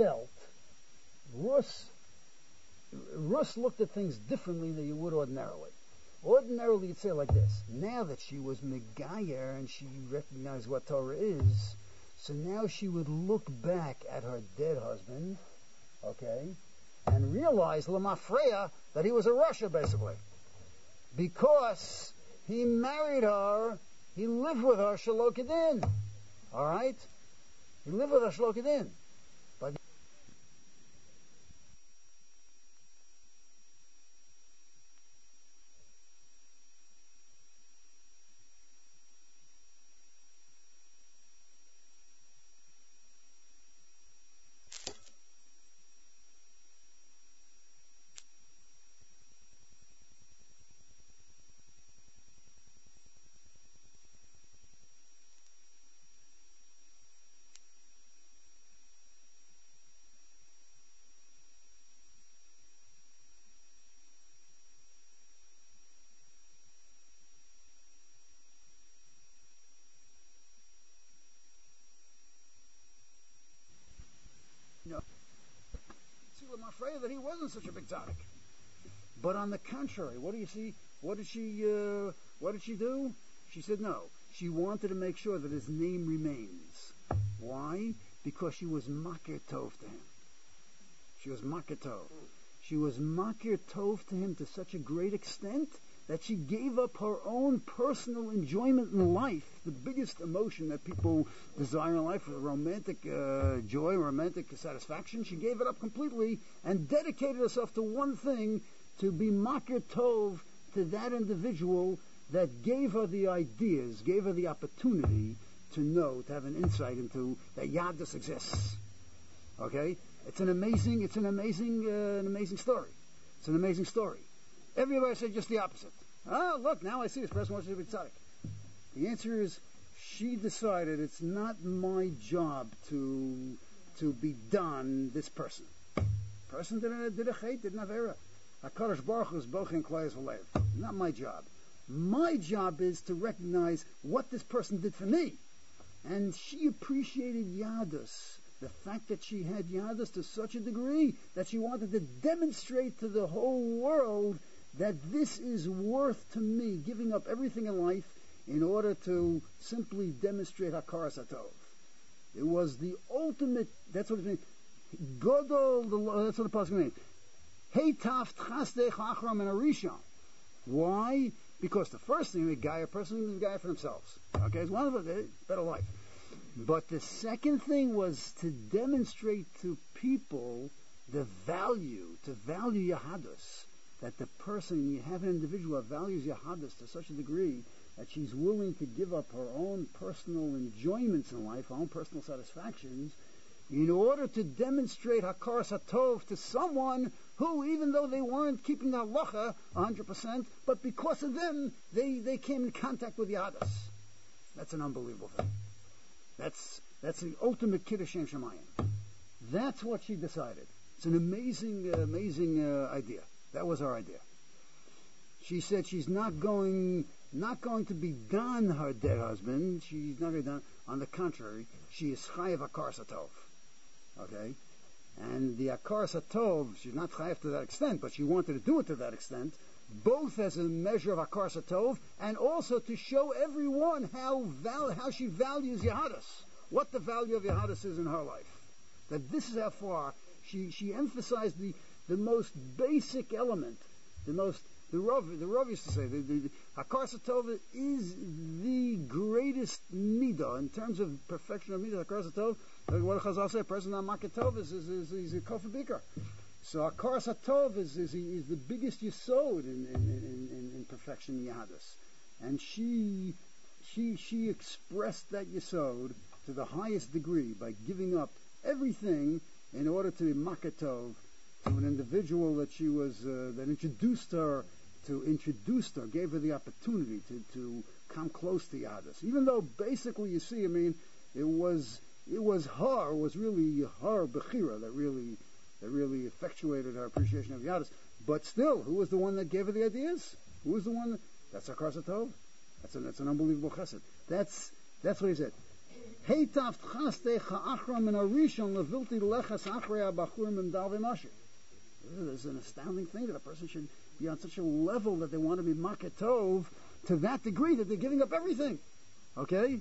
looked at things differently than you would ordinarily. Ordinarily, you'd say like this. Now that she was Megayer and she recognized what Torah is, so now she would look back at her dead husband, okay, and realize, Lamafreya, that he was a Russia, basically. Because he married her, he lived with her, Shalokadin. Alright? He lived with her, Shalokadin. But Lamafreya, that he wasn't such a big tzaddik. But on the contrary, what do you see? What did she do? She said no. She wanted to make sure that his name remains. Why? Because she was makir tov to him. She was makir tov. She was makir tov to him to such a great extent that she gave up her own personal enjoyment in life, the biggest emotion that people desire in life, romantic joy, romantic satisfaction. She gave it up completely and dedicated herself to one thing, to be makir tov to that individual that gave her the ideas, gave her the opportunity to know, to have an insight into that Yadus exists. Okay? It's an amazing story. It's an amazing story. Everybody said just the opposite. Oh, look, now I see this person wants to be tzaddik. The answer is, she decided it's not my job to be done this person. Person did a chait, did an avera. HaKadosh Baruch Hu is bochin klayas v'lev. Not my job. My job is to recognize what this person did for me. And she appreciated Yadus. The fact that she had Yadus to such a degree that she wanted to demonstrate to the whole world that this is worth to me, giving up everything in life in order to simply demonstrate Hakaras HaTov. It was the ultimate, that's what it means. Godol, that's what the pasuk means. Hey taf tchastech achram and arishon. Why? Because the first thing, a person is a guy for themselves. Okay, it's one of them, better life. But the second thing was to demonstrate to people the value, to value Yahadus, that the person, you have an individual that values Yahadus to such a degree that she's willing to give up her own personal enjoyments in life, her own personal satisfactions, in order to demonstrate Hakaras HaTov to someone who, even though they weren't keeping the halacha 100%, but because of them, they came in contact with Yahadus. That's an unbelievable thing. That's the ultimate Kiddush Shem Shemayim. That's what she decided. It's an amazing idea. That was her idea. She said she's not going to be done her dead husband. She's not going to be done. On the contrary, she is chayav Hakaras HaTov. Okay? And the Hakaras HaTov, she's not chayav to that extent, but she wanted to do it to that extent, both as a measure of Hakaras HaTov, and also to show everyone how she values Yahadus, what the value of Yahadus is in her life. That this is how far she emphasized the most basic element, the Rav used to say, the Hakaras HaTov is the greatest midah in terms of perfection of midah. Hakaras HaTov, what Chazal say, a person not Makat Tov is a Kofa Bikar. So Hakaras HaTov is the biggest yesod in perfection in Yahadus. And she expressed that yesod to the highest degree by giving up everything in order to be Makat Tov to an individual that she was that introduced her, gave her the opportunity to come close to Yahadus. Even though basically, you see, I mean, it was really her bechira that really effectuated her appreciation of Yahadus. But still, who was the one that gave her the ideas? Who was the one? That's Hakaras HaTov. That's an unbelievable chesed. That's what he said. Heitaft chastecha achra min harishon levilti lechas achrei habachurim imdal v'mashir. This is an astounding thing that a person should be on such a level that they want to be Makat Tov to that degree that they're giving up everything. Okay?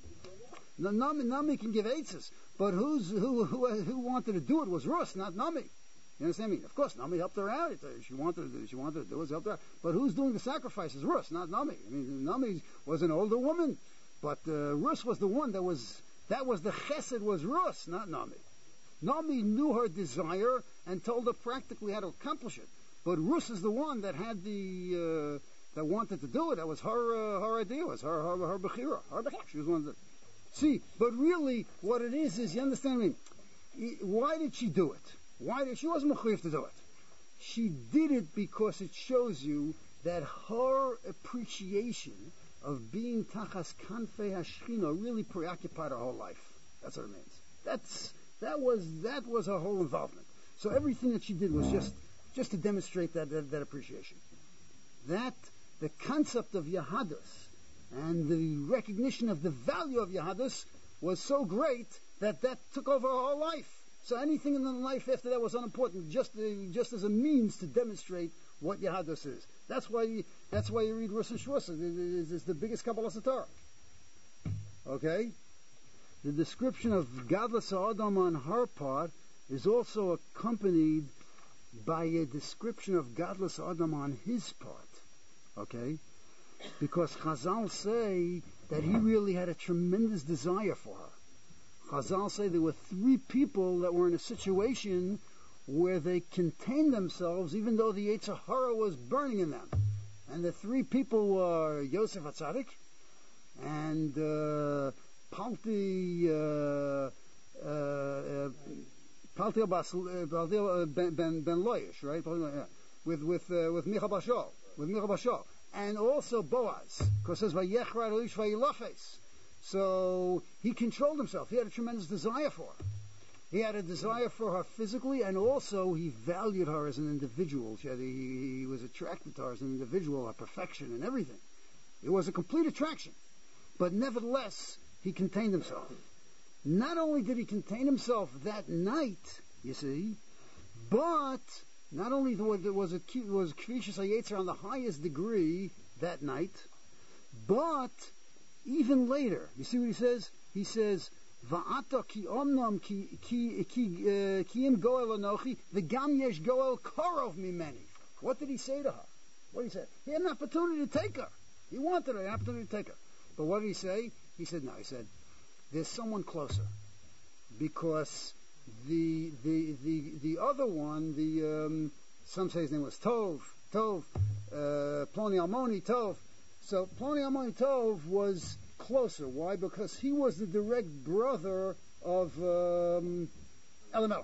Nami can give eitzes, but who wanted to do it was Rus, not Nami. You understand me? Of course, Nami helped her out. She wanted to do it, helped her out. But who's doing the sacrifices? Rus, not Nami. I mean, Nami was an older woman, but Rus was the one that was the chesed was Rus, not Nami. Nami knew her desire and told her practically how to accomplish it. But Rus is the one that had that wanted to do it. That was her idea. It was her bechira. She was one that. See, but really, what it is you understand me? Why did she do it? She wasn't mechuyev to do it. She did it because it shows you that her appreciation of being tachas kanfei hashchina really preoccupied her whole life. That's what it means. That was her whole involvement. So everything that she did was just to demonstrate that appreciation. That the concept of Yahadus and the recognition of the value of Yahadus was so great that took over her whole life. So anything in the life after that was unimportant, just as a means to demonstrate what Yahadus is. That's why you read Rus and Shvus. It's the biggest Kabbalah Torah. Okay? The description of Gadlus Adam on her part is also accompanied by a description of Gadlus Adam on his part. Okay? Because Chazal say that he really had a tremendous desire for her. Chazal say there were 3 people that were in a situation where they contained themselves even though the Yetzer Hara was burning in them. And the 3 people were Yosef HaTzadik and Palti ben Loish, right? With Micha Bashal. And also Boaz, because it says Vayechra Elish Vayilafes. So he controlled himself. He had a tremendous desire for her. He had a desire for her physically, and also he valued her as an individual. He was attracted to her as an individual, her perfection and everything. It was a complete attraction. But nevertheless, he contained himself. Not only did he contain himself that night, you see, but not only was it Kvishas HaYetzer on the highest degree that night, but even later, you see what he says? He says, Va'ata ki omnam ki im goel anochi, v'gam yesh goel korov mimeni. What did he say to her? What did he say? He had an opportunity to take her. He wanted an opportunity to take her. But what did he say? He said, no, he said, there's someone closer. Because the other one, some say his name was Ploni Almoni Tov. So Ploni Almoni Tov was closer. Why? Because he was the direct brother of Elimelech.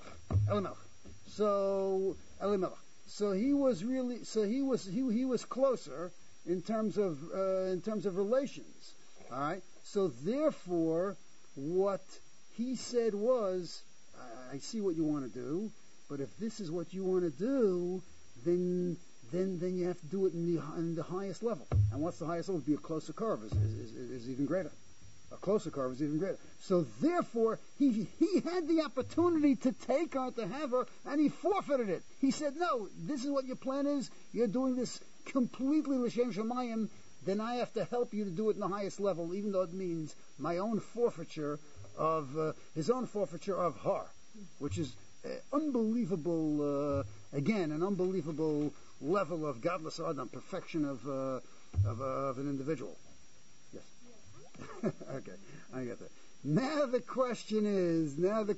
So Elimelech. So he was really. So he was closer in terms of relations. All right. So therefore, what he said was, I see what you want to do, but if this is what you want to do, then you have to do it in the highest level. And what's the highest level? Be a closer curve is even greater. A closer curve is even greater. So therefore, he had the opportunity to take her, to have her, and he forfeited it. He said, no, this is what your plan is. You're doing this completely l'shem shamayim. Then I have to help you to do it in the highest level, even though it means my own forfeiture of his own forfeiture of her, which is unbelievable. Again, an unbelievable level of godless adam, perfection of an individual. Yes. Okay, I get that. Now the question is,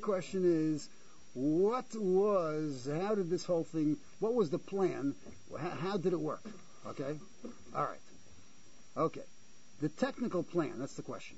how did this whole thing? What was the plan? How did it work? Okay, all right. Okay, the technical plan. That's the question.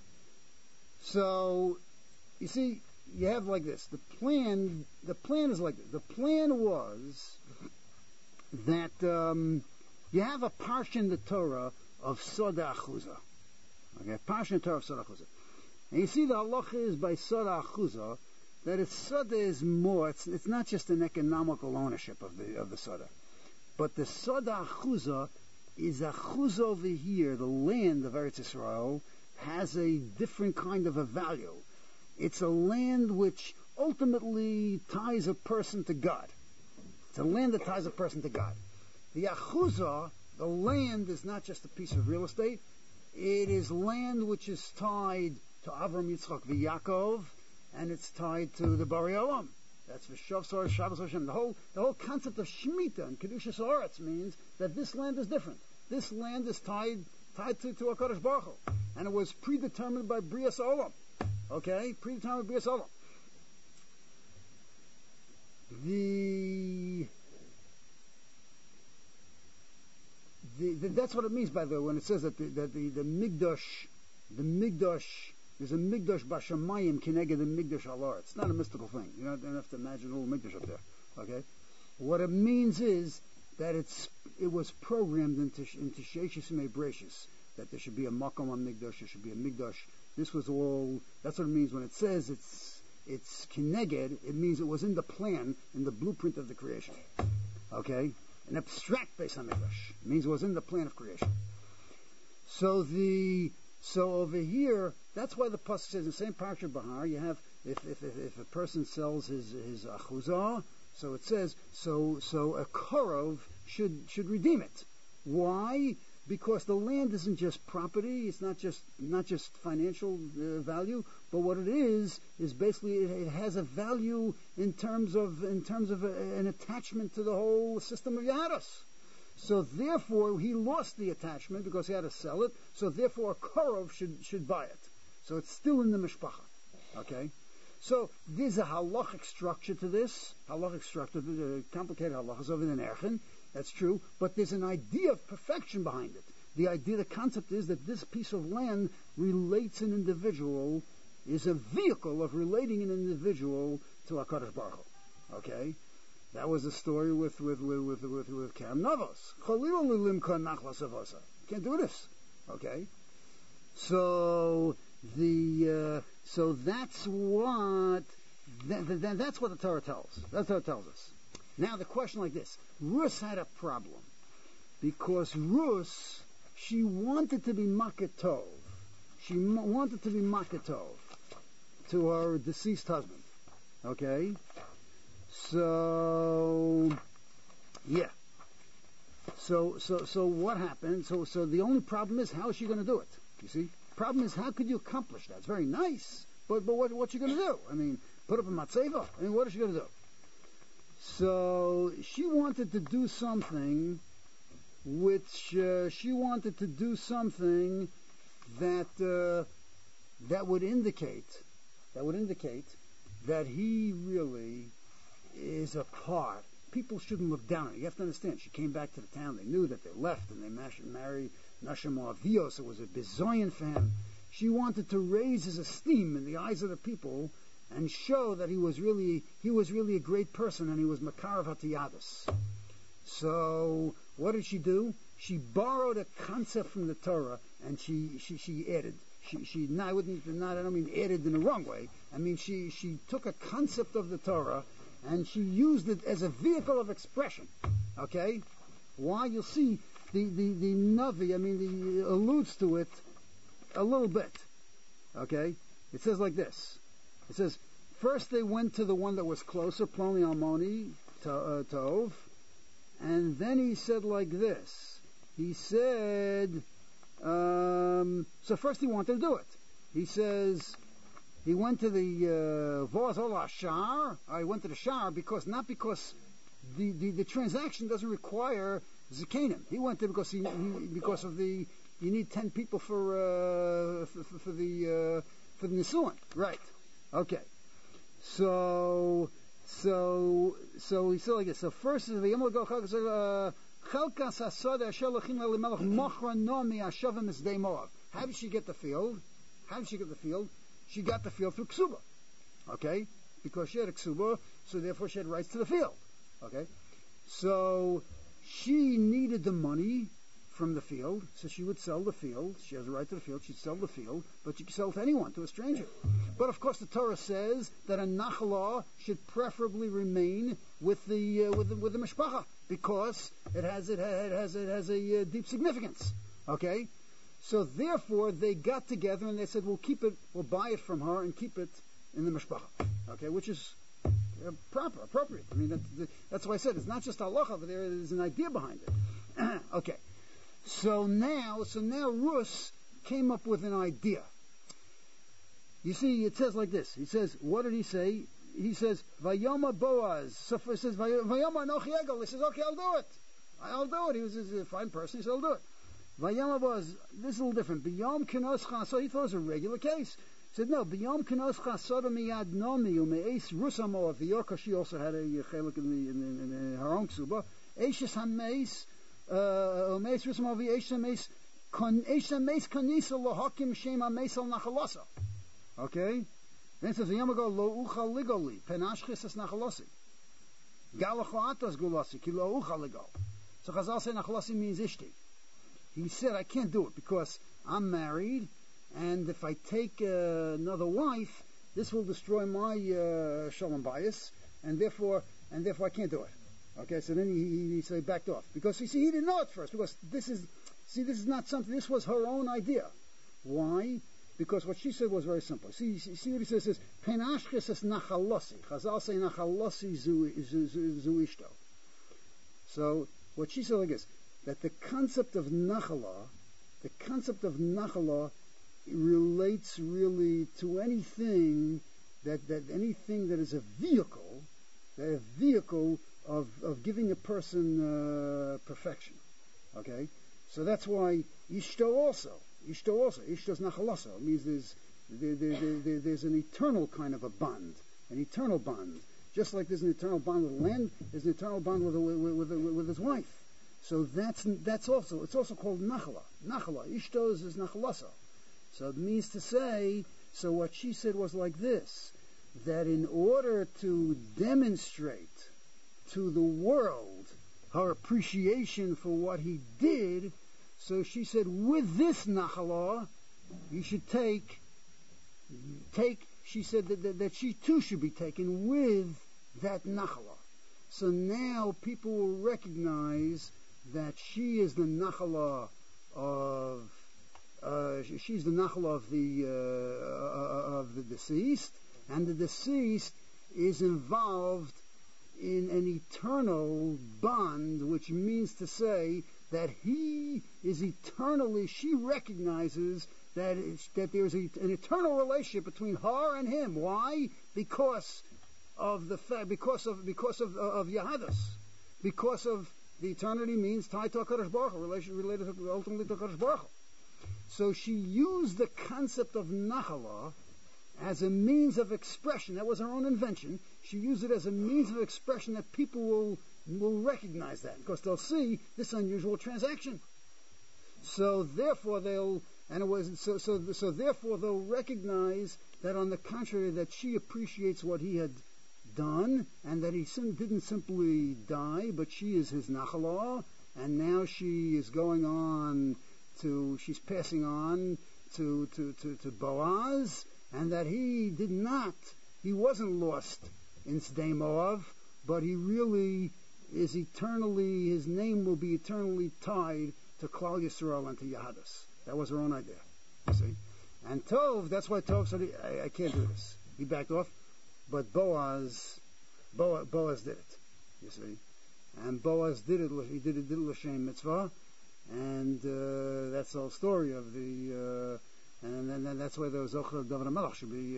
So, you see, you have like this. The plan is like this. The plan was that you have a parsha in the Torah of Soda Achuza. Okay, parsha in the Torah of Soda Achuza. And you see the halacha is by Soda Achuza that Soda is more. It's not just an economical ownership of the Soda, but the Soda Achuza is Achuz over here. The land of Eretz Yisrael has a different kind of a value. It's a land which ultimately ties a person to God. It's a land that ties a person to God. The Achuzah, the land, is not just a piece of real estate. It is land which is tied to Avram, Yitzchak, Yaakov, and it's tied to the Bari Olam. That's V'shavsar, Shabbos Hashem. The whole concept of Shemitah and Kedushas Haaretz means that this land is different. This land is tied to HaKadosh Baruch Hu. And it was predetermined by Brias Olam. Okay? Predetermined by Brias Olam. That's what it means, by the way, when it says that the Migdash, there's a Migdash Bashamayim Keneged the Migdash Alar. It's not a mystical thing. You don't have to imagine a little Migdash up there. Okay? What it means is that it was programmed into Sheishis and Brachis, that there should be a Makom on Migdash, there should be a Migdash. This was all, that's what it means when it says it's Keneged, it means it was in the plan, in the blueprint of the creation. Okay? An abstract Beis HaMikdash. It means it was in the plan of creation. So over here, that's why the pasuk says in the same parsha Bahar, you have if a person sells his achuzah, so it says so a korov should redeem it. Why? Because the land isn't just property; it's not just financial value, but what it is basically it has a value in terms of an attachment to the whole system of Yaharos. So therefore, he lost the attachment because he had to sell it. So therefore, a korov should buy it. So it's still in the mishpacha. Okay. So there's a halachic structure to this. Halachic structure, complicated halachas over the Nerchen. That's true. But there's an idea of perfection behind it. The concept is that this piece of land relates an individual, is a vehicle of relating an individual to HaKadosh Baruch Hu. Okay. That was the story with Kerem Navos. Can't do this. Okay. So that's what that's what the Torah tells. That's what it tells us. Now the question like this: Rus had a problem because Rus, she wanted to be makatov. She wanted to be makatov to her deceased husband. Okay. So yeah. So what happened? So the only problem is how is she going to do it? You see, problem is how could you accomplish that? It's very nice, but what's she going to do? I mean, put up a matzeva. I mean, what is she going to do? So she wanted to do something, that would indicate that he really is a part. People shouldn't look down on it. You have to understand, she came back to the town. They knew that they left, and they married Nashim Avios. It was a bizoyan for him. She wanted to raise his esteem in the eyes of the people and show that he was really a great person, and he was Makarav Hatiyadis. So what did she do? She borrowed a concept from the Torah, and she added. I don't mean added in the wrong way. I mean she took a concept of the Torah and she used it as a vehicle of expression. Okay? Why? You'll see the Navi, alludes to it a little bit. Okay? It says like this. It says, first they went to the one that was closer, Ploni Almoni, Tov, and then he said like this. He said, so first he wanted to do it. He says, he went to the Vazol Ashar. He went to the Shar because the transaction doesn't require Zakanim. He went there because you need 10 people for the Nisuan. Right. Okay. So he said like this. So first is the Chelkas Hasada Asher Lechim Elimelech Mochra Nomi Hashavim Misdei Moav. How did she get the field? She got the field through Ksuba. Okay? Because she had a Ksuba, so therefore she had rights to the field. Okay? So she needed the money from the field, so she would sell the field. She has a right to the field, she'd sell the field, but she could sell it to anyone, to a stranger. But of course the Torah says that a Nachalah should preferably remain with the Mishpacha, because it has a deep significance. Okay? So therefore they got together and they said, we'll buy it from her and keep it in the Mishpacha. Okay? Which is appropriate. I mean, that's why I said it's not just halacha, but there is an idea behind it. Okay. So now Rus came up with an idea. You see, it says like this. He says, what did he say? He says, Vayoma Boaz. So it says, Vayoma Anochi Egel. He says, okay, I'll do it. He was a fine person. He said, I'll do it. Vayoma Boaz, this is a little different. B'yom Kenoscha, so he thought it was a regular case. He said, no, B'yom Kenoscha Soda Miyad Nomi Ume'es Rusamo of the Yorka. She also had a chelik in her own ksuba. Eishes HaMeis, Ume'es Rusamo of the Eishes HaMeis, Eishes HaMeis Kanisa Lohakim Shem HaMeis Al Nachalasa. Okay? Then it says, V'yamago Lo Ucha Ligoli, Penashchis Es Nachalosi. Galacho Atas Gulasi, Ki Lo Ucha Ligol. So Chazal say Nachalosi means Ishti. He said, I can't do it because I'm married, and if I take another wife, this will destroy my shalom bayis, and therefore I can't do it. Okay, so then he backed off. Because, you see, he didn't know at first, because this is not something, this was her own idea. Why? Because what she said was very simple. See what he says? Penashkes es nachalosi. Chazal say nachalosi zu ishto. So, what she said like this, that the concept of nachala relates really to anything that is a vehicle of giving a person perfection. Okay, so that's why ishto also ishto's nachalasa. It means there's an eternal kind of a bond, an eternal bond. Just like there's an eternal bond with land, there's an eternal bond with his wife. So it's also called nachala. Nachala. Ishtos is nachalasa. So it means to say, so what she said was like this, that in order to demonstrate to the world her appreciation for what he did, so she said, with this nachala, you should take, she said that she too should be taken with that nachala. So now people will recognize that she is the nachala of the deceased, and the deceased is involved in an eternal bond, which means to say that he is eternally. She recognizes that there's an eternal relationship between her and him. Why? Because of Yahadus, because of the eternity means tied to HaKadosh Baruch Hu, related ultimately to HaKadosh Baruch Hu. So she used the concept of Nachala, as a means of expression. That was her own invention. She used it as a means of expression that people will recognize that, because they'll see this unusual transaction. So therefore they'll recognize that, on the contrary, that she appreciates what he had done, and that he didn't simply die, but she is his nachala, and now she is going on she's passing on to Boaz, and that he wasn't lost in Sdei Moav, but he really is eternally, his name will be eternally tied to Klal Yisrael and to Yahadus. That was her own idea, you see. And Tov, that's why Tov said, I can't do this. He backed off, but Boaz did it, you see. And Boaz did it, he did it L'Shem Mitzvah, and that's the whole story of the, and that's why the Zocher David HaMelech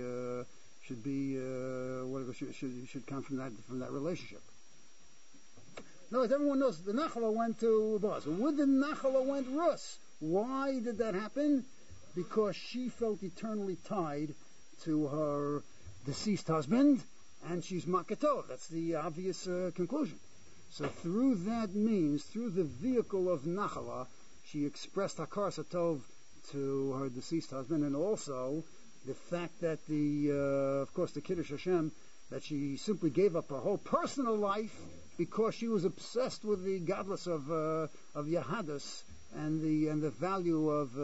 should come from that relationship. No, as everyone knows, the Nachala went to Boaz. With the Nachala went Rus. Why did that happen? Because she felt eternally tied to her deceased husband, and she's Makatov. That's the obvious conclusion. So through that means, through the vehicle of Nachala, she expressed Hakar Satov to her deceased husband, and also the fact that of course, the Kiddush Hashem, that she simply gave up her whole personal life because she was obsessed with the godless of Yahadus and the value of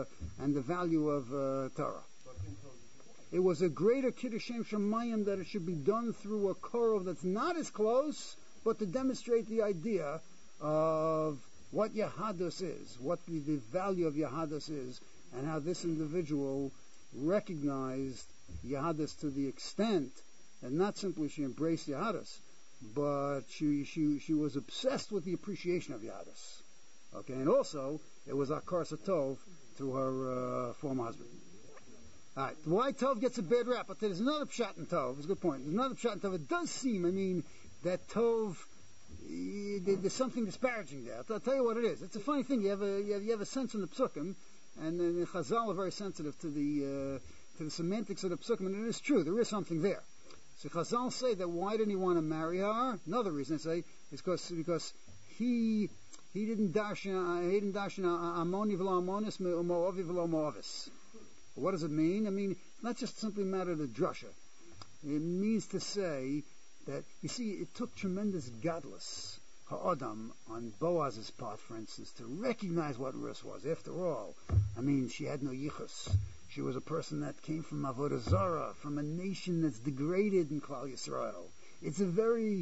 Torah. It was a greater Kiddush Shem Shemayim that it should be done through a korov that's not as close, but to demonstrate the idea of what Yahadus is, what the value of Yahadus is, and how this individual recognized Yahadus to the extent, and not simply she embraced Yahadus, but she was obsessed with the appreciation of Yahadus. Okay, and also it was Akar Satov to her former husband. All right, why Tov gets a bad rap? But there's another pshat in Tov. It's a good point. There's another pshat in Tov. It does seem, that Tov, there's something disparaging there. I'll tell you what it is. It's a funny thing. You have a sense in the psukim, and the Chazal are very sensitive to the semantics of the psukim, and it is true. There is something there. So Chazal say that why didn't he want to marry her? Another reason they say is because he didn't darshan amoni v'lo amonis mo'ovi v'lo mo'ovis. What does it mean? It's not just simply a matter of the drasha. It means to say that, you see, it took tremendous godless ha'adam on Boaz's part, for instance, to recognize what Rus was. After all, she had no yichus. She was a person that came from Avodah Zarah, from a nation that's degraded in Klal Yisrael. It's a very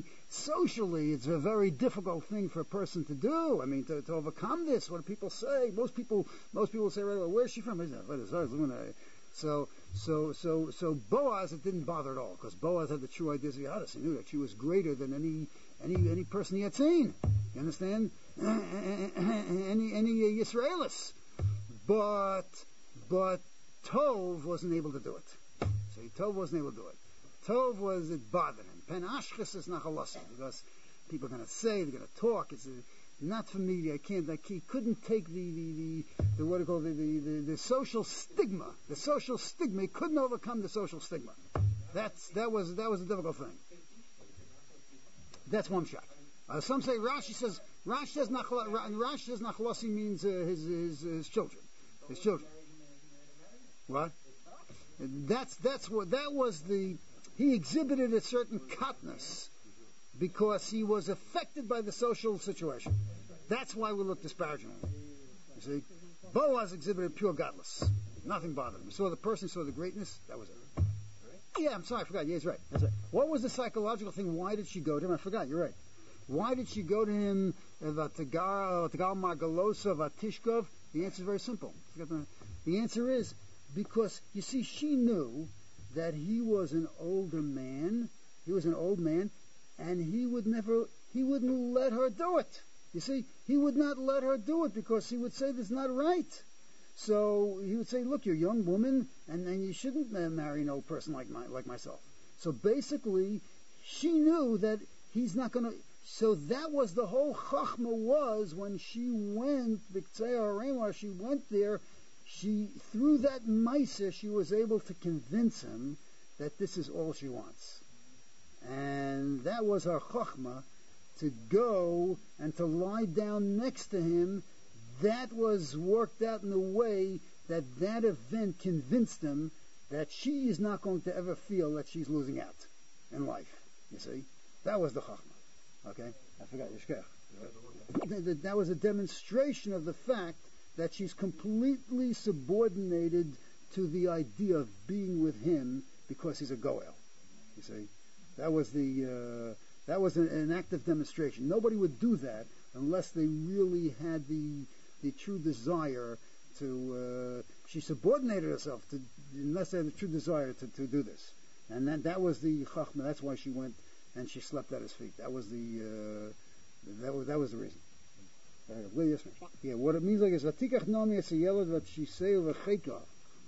difficult thing for a person to do. To overcome this. What do people say? Most people say, right away, where's she from? So Boaz, it didn't bother at all, because Boaz had the true ideas of Yahadus. He knew that she was greater than any person he had seen. You understand? Any Yisraelis. But Tov wasn't able to do it. Tov wasn't able to do it. Tov it bothered him. Pen Ashkes is nachalasim, because people are going to say, they're going to talk. It's not for me. I couldn't take the social stigma. The social stigma. He couldn't overcome the social stigma. That was a difficult thing. That's one shot. Some say Rashi says nachalasi means his children. His children. What? He exhibited a certain katnus because he was affected by the social situation. That's why we look disparagingly. You see, Boaz exhibited pure godless. Nothing bothered him. He saw the person, saw the greatness. That was it. Yeah, I'm sorry, I forgot. Yeah, he's right. That's right. What was the psychological thing? Why did she go to him? I forgot. You're right. Why did she go to him? Vatagal Margalosa Vatishkov. The answer is very simple. The answer is because, you see, she knew that he was an older man. He was an old man, and he wouldn't let her do it. You see, he would not let her do it because he would say this is not right. So he would say, look, you're a young woman, and you shouldn't marry an old person like myself. So basically, she knew that he's not going to. So that was the whole chachma was when she went, she went there. through that Maisa, she was able to convince him that this is all she wants. And that was her chokhmah, to go and to lie down next to him. That was worked out in a way that event convinced him that she is not going to ever feel that she's losing out in life. You see? That was the chokhmah. Okay? I forgot Yishkech. That was a demonstration of the fact that she's completely subordinated to the idea of being with him because he's a goel. You see? That was an active demonstration. Nobody would do that unless they really had the true desire to. She subordinated herself to, unless they had the true desire to do this. And that was the chachma. That's why she went and she slept at his feet. That was the reason. Yeah, what it means like is Vatikach Nomi as a yelad what she say v'cheka.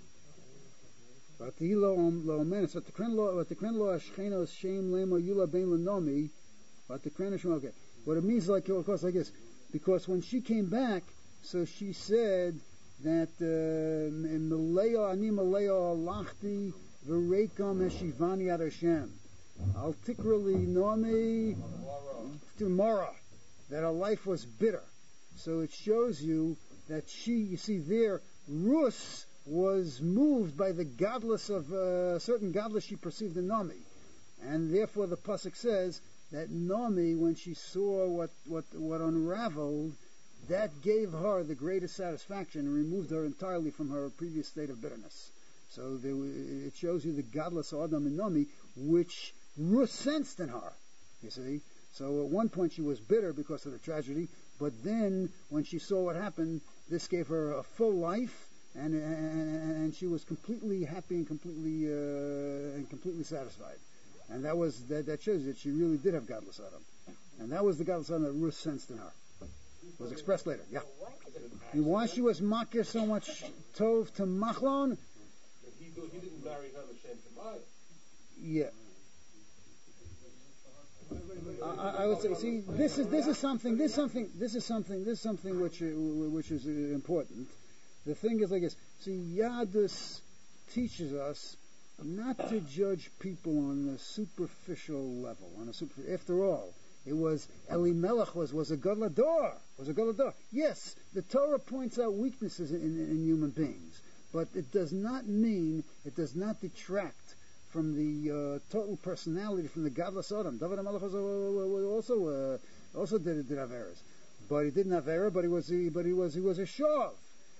Vatihilo lo omenes vatikren lo ashcheno shem lema yula bein lenomi vatikren shem. Okay, what it means like, of course, like this, because when she came back, so she said that Malaya ani Malaya lachti v'reikam eshivani ad Hashem al tikrali nomi tomorrow, that her life was bitter. So it shows you that you see there, Rus was moved by the godless of certain godless she perceived in Nami, and therefore the pasuk says that Nami, when she saw what unraveled, that gave her the greatest satisfaction and removed her entirely from her previous state of bitterness. So it shows you the godless Adam in Nami, which Rus sensed in her. You see. So at one point she was bitter because of the tragedy, but then when she saw what happened, this gave her a full life, and she was completely happy and completely satisfied. And that shows that she really did have godless Adam, and that was the godless Adam that Ruth sensed in her. It was expressed later. Yeah. And why she was makir so much tov to Machlon? He didn't marry her l'shem Shemayim. Yeah. I would say, see, this is something which is important. The thing is like this. See, Yadus teaches us not to judge people on a superficial level. After all, it was Elimelech was a gadlador. Yes, the Torah points out weaknesses in human beings, but it does not detract from the total personality, from the godless Adam. David HaMelech also did have errors, but he didn't have error. But he was a shav.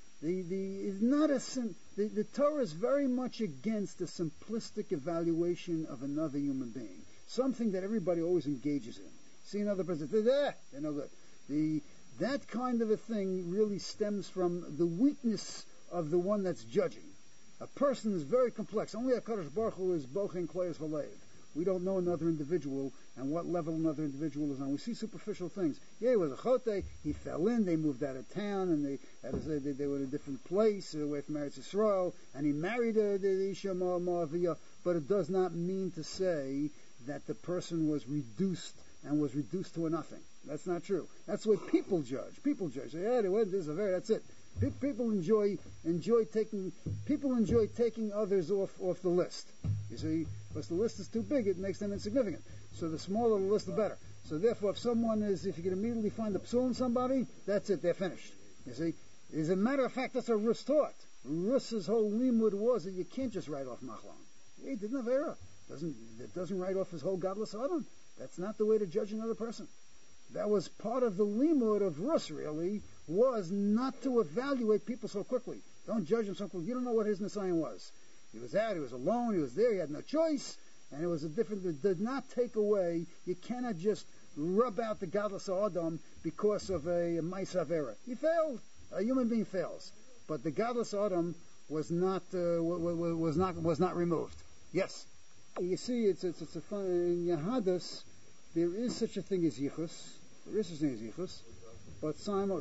The Torah is very much against a simplistic evaluation of another human being, something that everybody always engages in. See another person, they're no good. That kind of a thing really stems from the weakness of the one that's judging. A person is very complex. Only HaKadosh Baruch Hu is bochen kloyes v'leiv. We don't know another individual and what level another individual is on. We see superficial things. Yeah, he was a chote. He fell in. They moved out of town, and they were in a different place, away from Eretz Yisrael. And he married the Isha Moaviyah. But it does not mean to say that the person was reduced to a nothing. That's not true. That's the way people judge. Say, yeah, they went this affair. That's it. People enjoy taking others off the list. You see, because the list is too big, it makes them insignificant. So the smaller the list, the better. So therefore, if you can immediately find the psul in somebody, that's it. They're finished. You see, as a matter of fact, that's what Rus taught. Rus's whole limud was that you can't just write off Machlon. He didn't have error. It doesn't write off his whole godless Adam. That's not the way to judge another person. That was part of the limud of Rus, really, was not to evaluate people so quickly. Don't judge him so quickly. You don't know what his Nisayan was. He was out, he was alone, he was there, he had no choice, and it did not take away. You cannot just rub out the godless Adam because of a Ma'asav error. He failed. A human being fails. But the godless Adam was not removed. Yes. You see, it's a fun, in Yehadus, there is such a thing as Yichus. But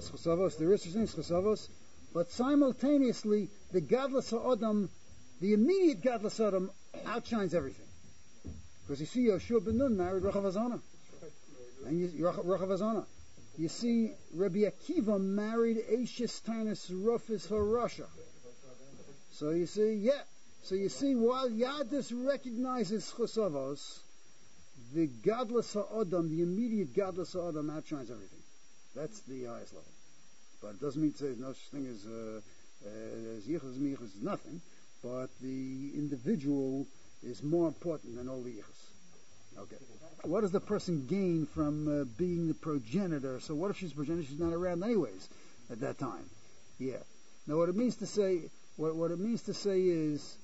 simultaneously, the godless Adam, the immediate godless Adam, outshines everything. Because you see, Yoshua ben Nun married Rachav Azana. And Rachav Azana. You see, Rabbi Akiva married Eishis Tarnas Rufus Harasha. So you see, while Yadus recognizes Chosavos, the godless Ha'adam, the immediate godless Ha'adam outshines everything. That's the highest level. But it doesn't mean to say there's no such thing as Yichus Michus is nothing, but the individual is more important than all the Yichus. Okay. What does the person gain from being the progenitor? So what if she's progenitor? She's not around anyways at that time. Yeah. Now what it means to say, what it means to say is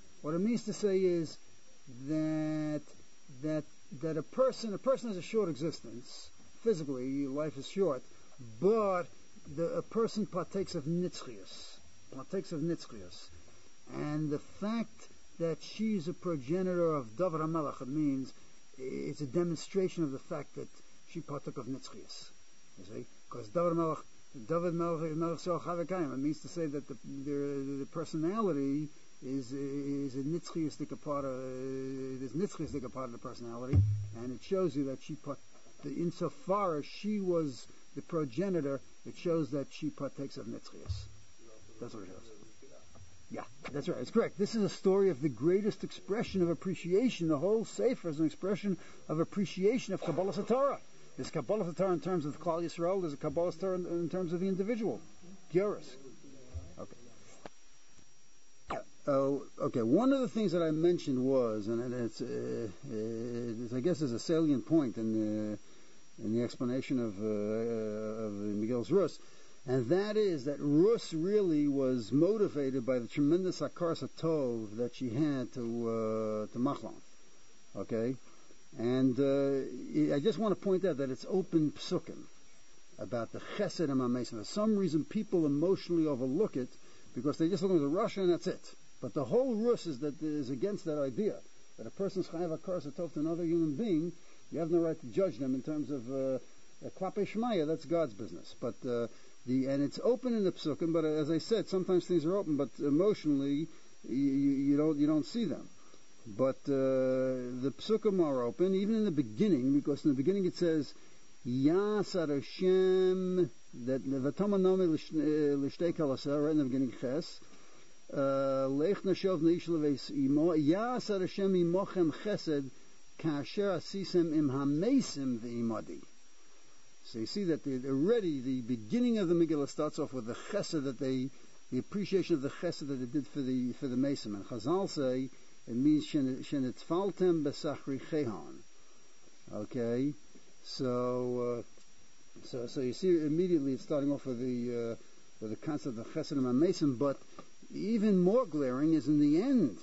that a person has a short existence. Physically, life is short, but a person partakes of nitzchias. And the fact that she's a progenitor of David HaMelech, it means it's a demonstration of the fact that she partook of nitzchias. You see? Because David Melech Chavekayim, it means to say that the personality is a nitzchiastic part of the personality, and it shows you that insofar as she was the progenitor, it shows that she partakes of nitzchias. That's what it shows. Yeah, that's right. It's correct. This is a story of the greatest expression of appreciation. The whole Sefer is an expression of appreciation of Kabbalah Torah. There's Kabbalah Torah in terms of the Klal Yisrael. There's a Kabbalah Torah in terms of the individual. Gyoris. Okay. Okay. One of the things that I mentioned was, and it's I guess is a salient point in the explanation of Miguel's Rus, and that is that Rus really was motivated by the tremendous Akar Satov that she had to Machlon. Okay? And I just want to point out that it's open psukim about the Chesed and Mamesim. For some reason, people emotionally overlook it because they just look at the Russia and that's it. But the whole Rus is against that idea that a person's chayav Akar Satov to another human being. You have no right to judge them in terms of Klapei Shmaya. That's God's business. But and it's open in the psukim. But as I said, sometimes things are open, but emotionally you don't see them. But the psukim are open, even in the beginning, because in the beginning it says, Yasar Hashem, that V'tamanomi l'shtei kalasel, right in the beginning, Ches, Lech nashov neish leveis imo, Yasar Hashem imochem chesed, kasher asisem im hamesim v'imadi. So you see that already the beginning of the Megillah starts off with the chesed the appreciation of the chesed that it did for the mesim. And Chazal say, it means shenetfaltem besachri chehan. Okay, so you see immediately it's starting off with the concept of chesed and mamesim, but even more glaring is in the end,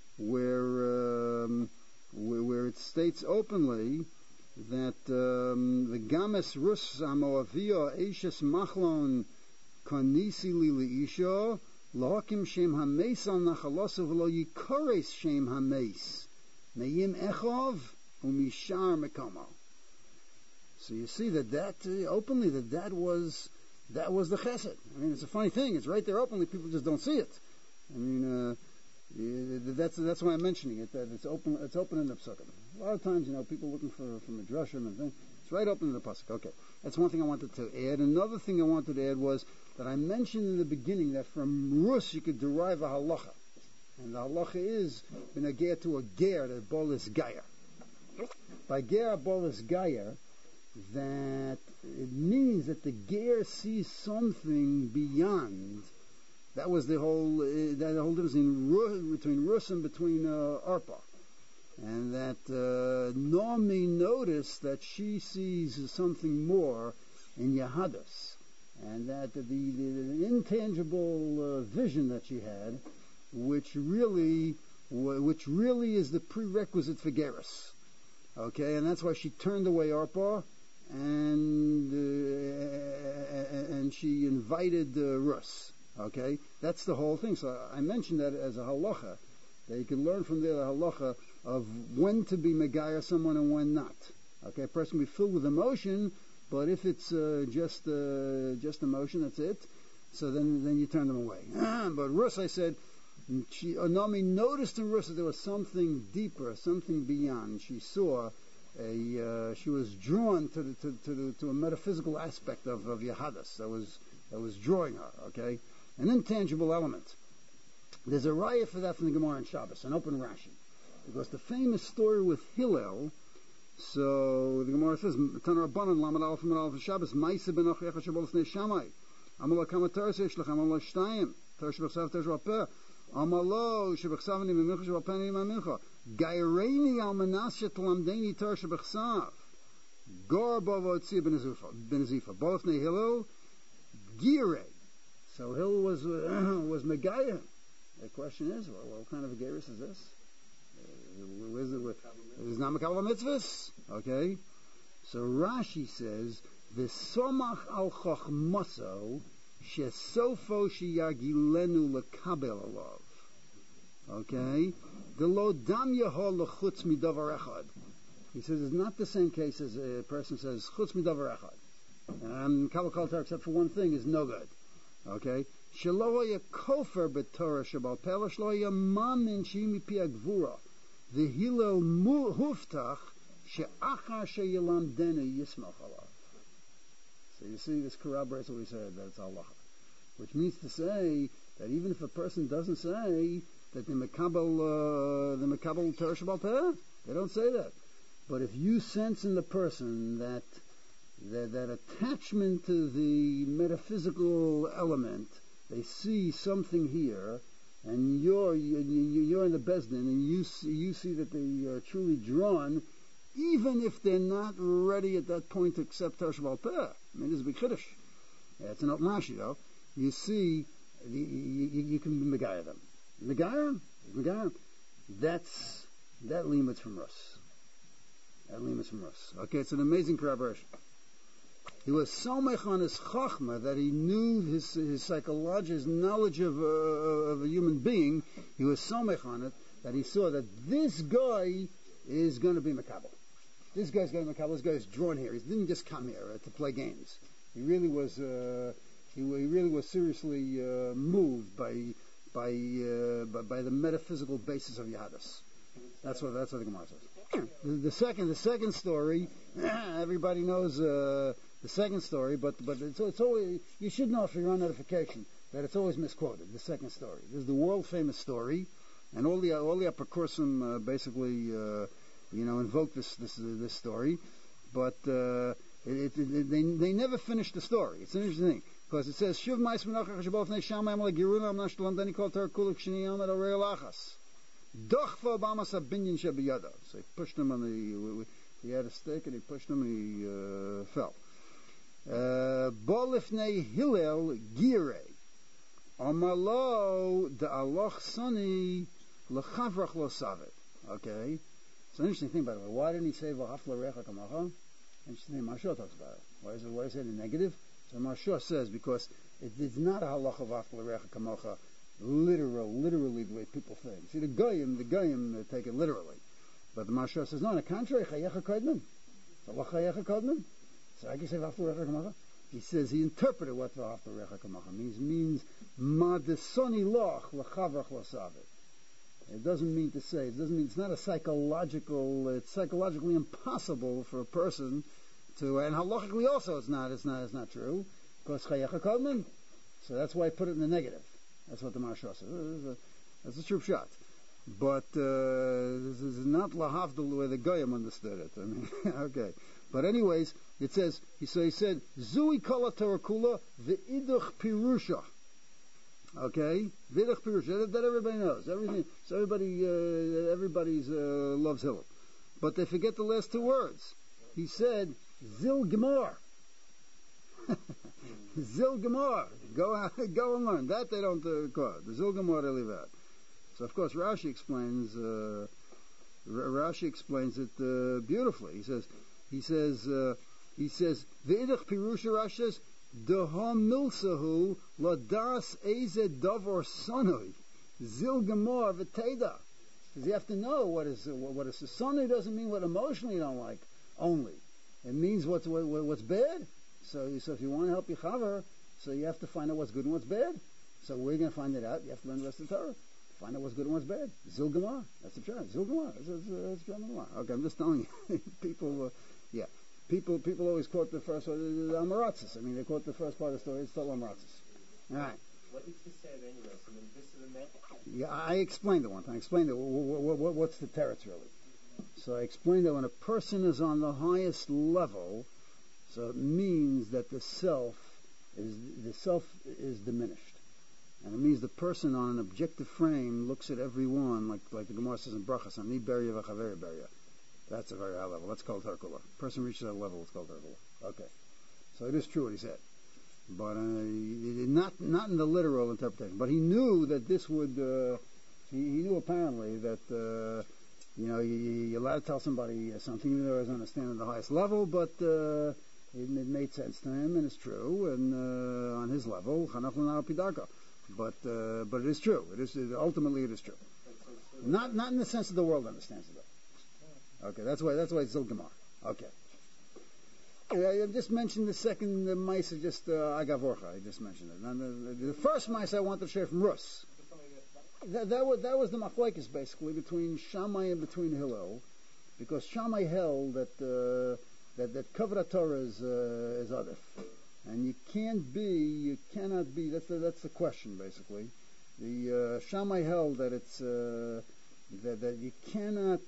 where it states openly that the games rus amoavio eishes machlon konisi li isho. Lohakim shem hameis al nachalosav lo yikores shem hameis meyim echov umishar mekamo. So you see that openly that was the chesed. I mean, it's a funny thing. It's right there openly. People just don't see it. I mean, that's why I'm mentioning it. That it's open. It's open in the psukim. A lot of times, people looking for midrashim and things. It's right open in the pasuk. Okay, that's one thing I wanted to add. Another thing I wanted to add was that I mentioned in the beginning that from Rus you could derive a halacha, and the halacha is in a ger to a ger, the bolis gayer. By ger bolis gayer, that it means that the ger sees something beyond. That was the whole difference between Rus and between Arpa. And that Naomi noticed that she sees something more in Yehadus, and that the intangible vision that she had, which really is the prerequisite for Gerus. Okay, and that's why she turned away Arpa, and she invited Rus. Okay, that's the whole thing. So I mentioned that as a halacha, that you can learn from there the halacha of when to be megayer someone and when not. Okay, a person will be filled with emotion, but if it's just emotion, that's it. So then you turn them away. But Rus, I said, Naomi noticed in Rus that there was something deeper, something beyond. She saw she was drawn to a metaphysical aspect of Yehadus that was drawing her. Okay, an intangible element. There's a raya for that from the Gemara and Shabbos, an open Rashi. Because the famous story with Hillel, so the Gemara says, Tanar Rabbanan, Lamed Aleph Amud Aleph Shabbos, Maisa ben Achrecha Shabbat Lefnei Shammai, Amala Kama Teres Yishlech, Amala Shtayim, Teres Shebechsav, Teres Shebapeh, Amalo Shebechsavani Memincha Shebapeni Memincha, Gaireini Al Menashe Talamdeni Teres Shebechsav, Gor Bavo Tzia ben Azifa, both Nei Hillel, Girei. So Hillel was Megayah. The question is, well, what kind of a Geirus is this? It's not Makabal Mitzvahs. Okay? So Rashi says, V'somach al chochmaso shesofo sheyagilenu lekabel alav. Okay? The lo dam yahol lechutz midavar echad. He says it's not the same case as a person says, chutz midavar echad. Kabel Kaltar, except for one thing, is no good. Okay? Shelo haya kofer b'torah shabal peh, shelo haya mamin she'imi pi agvura. The Hillel huftach she'achar she'yilamdenu yismach alav. So you see, this corroborates what we said, that it's Allah. Which means to say that even if a person doesn't say that the Mekabel Torah Shabbat Peh, they don't say that. But if you sense in the person that attachment to the metaphysical element, they see something here, and you're in the Bezdin, and you see that they are truly drawn, even if they're not ready at that point to accept Torah Shabbat Peh. I mean, this is a big chiddush. Yeah, it's an open Rashi, though. You see, you can Megayah them. Megayah? That limits from Rus. That limits from Rus. Okay, it's an amazing corroboration. He was so mech on his chachma that he knew his psychology, his knowledge of a human being. He was so mech on it that he saw that this guy is going to be Makabel. This guy's going to be Makabel. This guy's drawn here. He didn't just come here to play games. He really was. He really was seriously moved by the metaphysical basis of Yahadus. That's what the Gemara says. The second story, everybody knows the second story, but it's always, you should know for your own edification that it's always misquoted. The second story. This is the world famous story, and all the Apocryphum basically invoke this story, but they never finish the story. It's an interesting thing. Because it says, Shuv mais menachach shabal fnei shamayim la giruna am nashtalam deni kol ter kulik shniyam et arei lachas. Doch va bamas abinyan shebiyada. So he pushed him he had a stick and he pushed him and he fell. Bo lifnei Hillel girei. Amalo de aloch sani lechavrach lo savet. Okay? It's an interesting thing, by the way. Why didn't he say v'haf l'recha kamacha? Interesting thing, Mashal talks about it. Why is it in negative? So Marshah says, because it's not a halacha of after l'recha kamocha, literally the way people think. See, the goyim take it literally. But the Marshah says, no, on the contrary, chayecha kodman. So what chayecha kodman? So I can say after l'recha kamocha. He says, he interpreted what the after l'recha kamocha means ma desoni loch l'chavrach l'savet. It doesn't mean to say, it's not a psychological, it's psychologically impossible for a person to, and halachically also it's not true, because chayecha kodman. So that's why I put it in the negative. That's what the Marshal says. That's a true shot. But this is not lahavdil the way the Goyim understood it. I mean, okay. But anyways, it says, he said, Zui kala terakula v'iduch pirusha. Okay? V'iduch pirusha. That everybody knows. Everything. So everybody's loves Hillel. But they forget the last two words. He said, Zil Gemar. Zil Gemar. Go and learn. That they don't call it. The Zil Gemar they leave out. So of course Rashi explains it beautifully. He says the Idach Pirusha Rashi says Deham Milsahu Ladas Eze Davar Sanoi Zil Gemar V'Teda. Because you have to know what is Sanoi doesn't mean what emotionally you don't like only. It means what's bad. So if you want to help your chaver, so you have to find out what's good and what's bad. So we're going to find it out. You have to learn the rest of the Torah. Find out what's good and what's bad. Zil Gemara. That's the Torah. Zil Gemara. That's Gemara. Okay, I'm just telling you. People always quote the first part, the Amaratzis. I mean, they quote the first part of the story. It's still Amaratzis. All right. What did he say anyways? I mean, this is a man. Yeah, I explained it one time. I explained it. What's the teretz really? So I explained that when a person is on the highest level, so it means that the self is diminished, and it means the person on an objective frame looks at everyone like the Gemara says in Brachas, "Ani beria v'chaveri beria." That's a very high level. That's called Herkula. Person reaches that level, it's called Herkula. Okay, so it is true what he said, but not in the literal interpretation. But he knew that this would. He knew apparently that. You're allowed to tell somebody something even though he doesn't understand at the highest level, but it made sense to him, and it's true, and on his level, but it is true. Ultimately it is true. Not in the sense that the world understands it, though. Okay, that's why it's still Gemara. Okay. I just mentioned the second Maisa, just Agavorcha. I just mentioned it. And the first Maisa I wanted to share from Rus. That was the machlokes basically between Shammai and between Hillel, because Shammai held that Kavod Torah is adif, and you cannot be. That's the question basically. The Shammai held that it's that you cannot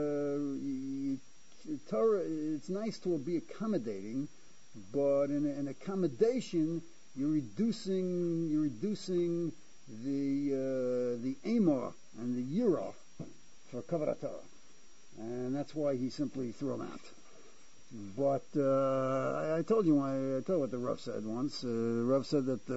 Torah. It's nice to be accommodating, but in an accommodation you're reducing the Amor and the Yira for Kavod Torah, and that's why he simply threw him out. But I told you what the Rav said once. The Rav said that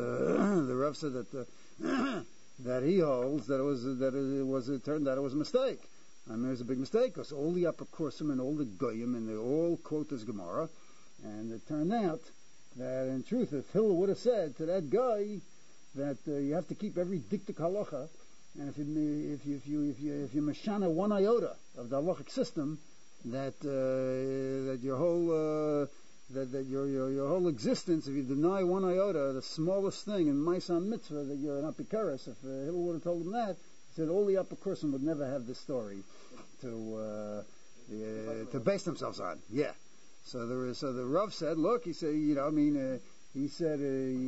that he holds that it turned out it was a mistake. I mean, it was a big mistake because all the upper kursim and all the goyim and they all quote this Gemara, and it turned out that in truth, if Hillel would have said to that guy that you have to keep every diktuk halacha, and if you mashana one iota of the halachic system, that your whole your whole existence, if you deny one iota, the smallest thing in Maisan Mitzvah, that you're an apikaris. If Hillel would have told him that, he said all the upper person would never have this story to base themselves on. Yeah. So the Rav said, look, he said, he said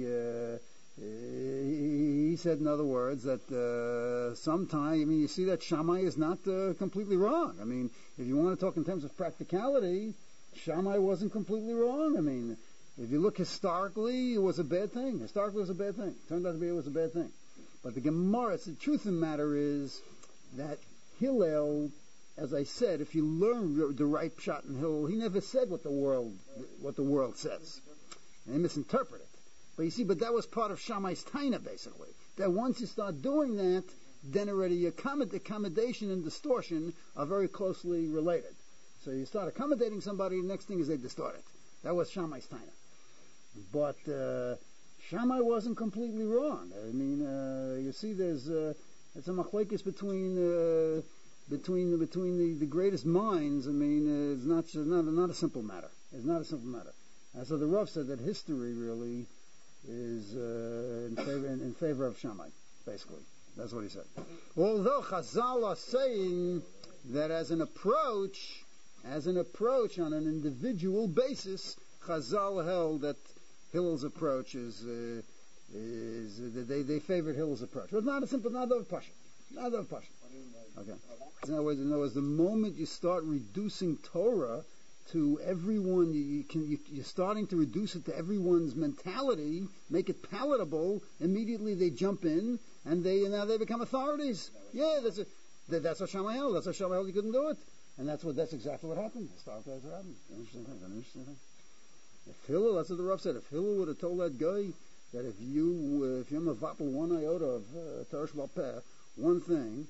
in other words that sometimes, you see that Shammai is not completely wrong. I mean, if you want to talk in terms of practicality, Shammai wasn't completely wrong. I mean, if you look historically, it was a bad thing. Historically, it was a bad thing. Turned out to be it was a bad thing. But the Gemara, the truth of the matter is that Hillel, as I said, if you learn the right pshat in Hillel, he never said what the world says. And they misinterpret it. But you see, that was part of Shammai's taina, basically. That once you start doing that, then already accommodation and distortion are very closely related. So you start accommodating somebody, the next thing is they distort it. That was Shammai's taina. But Shammai wasn't completely wrong. I mean, you see, it's a machlokes between the greatest minds. I mean, it's not a simple matter. It's not a simple matter. And so the Rav said that history really is in favor of Shammai, basically. That's what he said. Although Chazal are saying that as an approach on an individual basis, Chazal held that Hillel's approach is they favored Hillel's approach. But not a simple, not of Pasha. Okay. In other words, the moment you start reducing Torah to everyone, you're starting to reduce it to everyone's mentality, make it palatable. Immediately they jump in and now they become authorities. Yeah, that's what Shammai held. That's what Shammai held. He couldn't do it, and that's exactly what happened. Historically, that's what happened. Interesting thing. If Hillel, that's what the Rav said. If Hillel would have told that guy that if you're mavatal one iota of Torah Sheba'al Peh, one thing,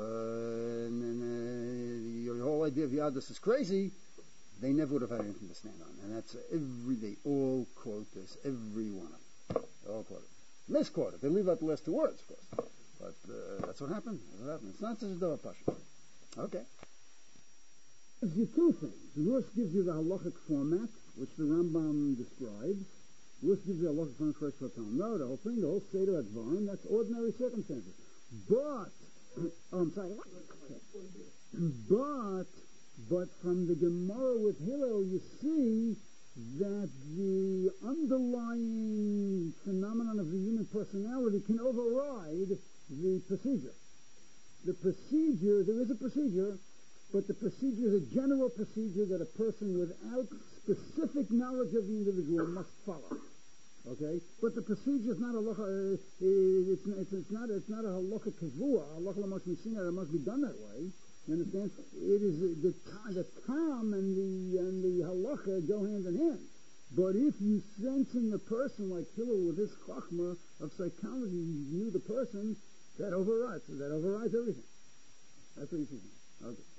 and your whole idea of Yadus is crazy, they never would have had anything to stand on. And that's they all quote this, every one of them. They all quote it. Misquote it. They leave out the last two words, of course. But that's what happened. It's not such a double passion. Okay. Gives you two things. Rus gives you the halachic format, which the Rambam describes. Rus gives you the halachic format for Talmud. No, the whole thing, the whole Seder Advarim, that's ordinary circumstances. But from the Gemara with Hillel, you see that the underlying phenomenon of the human personality can override the procedure. The procedure, there is a procedure, but the procedure is a general procedure that a person without specific knowledge of the individual must follow. Okay, but the procedure is not a halacha. It's not a halacha kavua. Halacha must be seen that it must be done that way. You understand? It is the tam and the halacha go hand in hand. But if you sense in the person, like Hillel with his chachma of psychology, you knew the person, that overrides everything. That's what you see. Okay.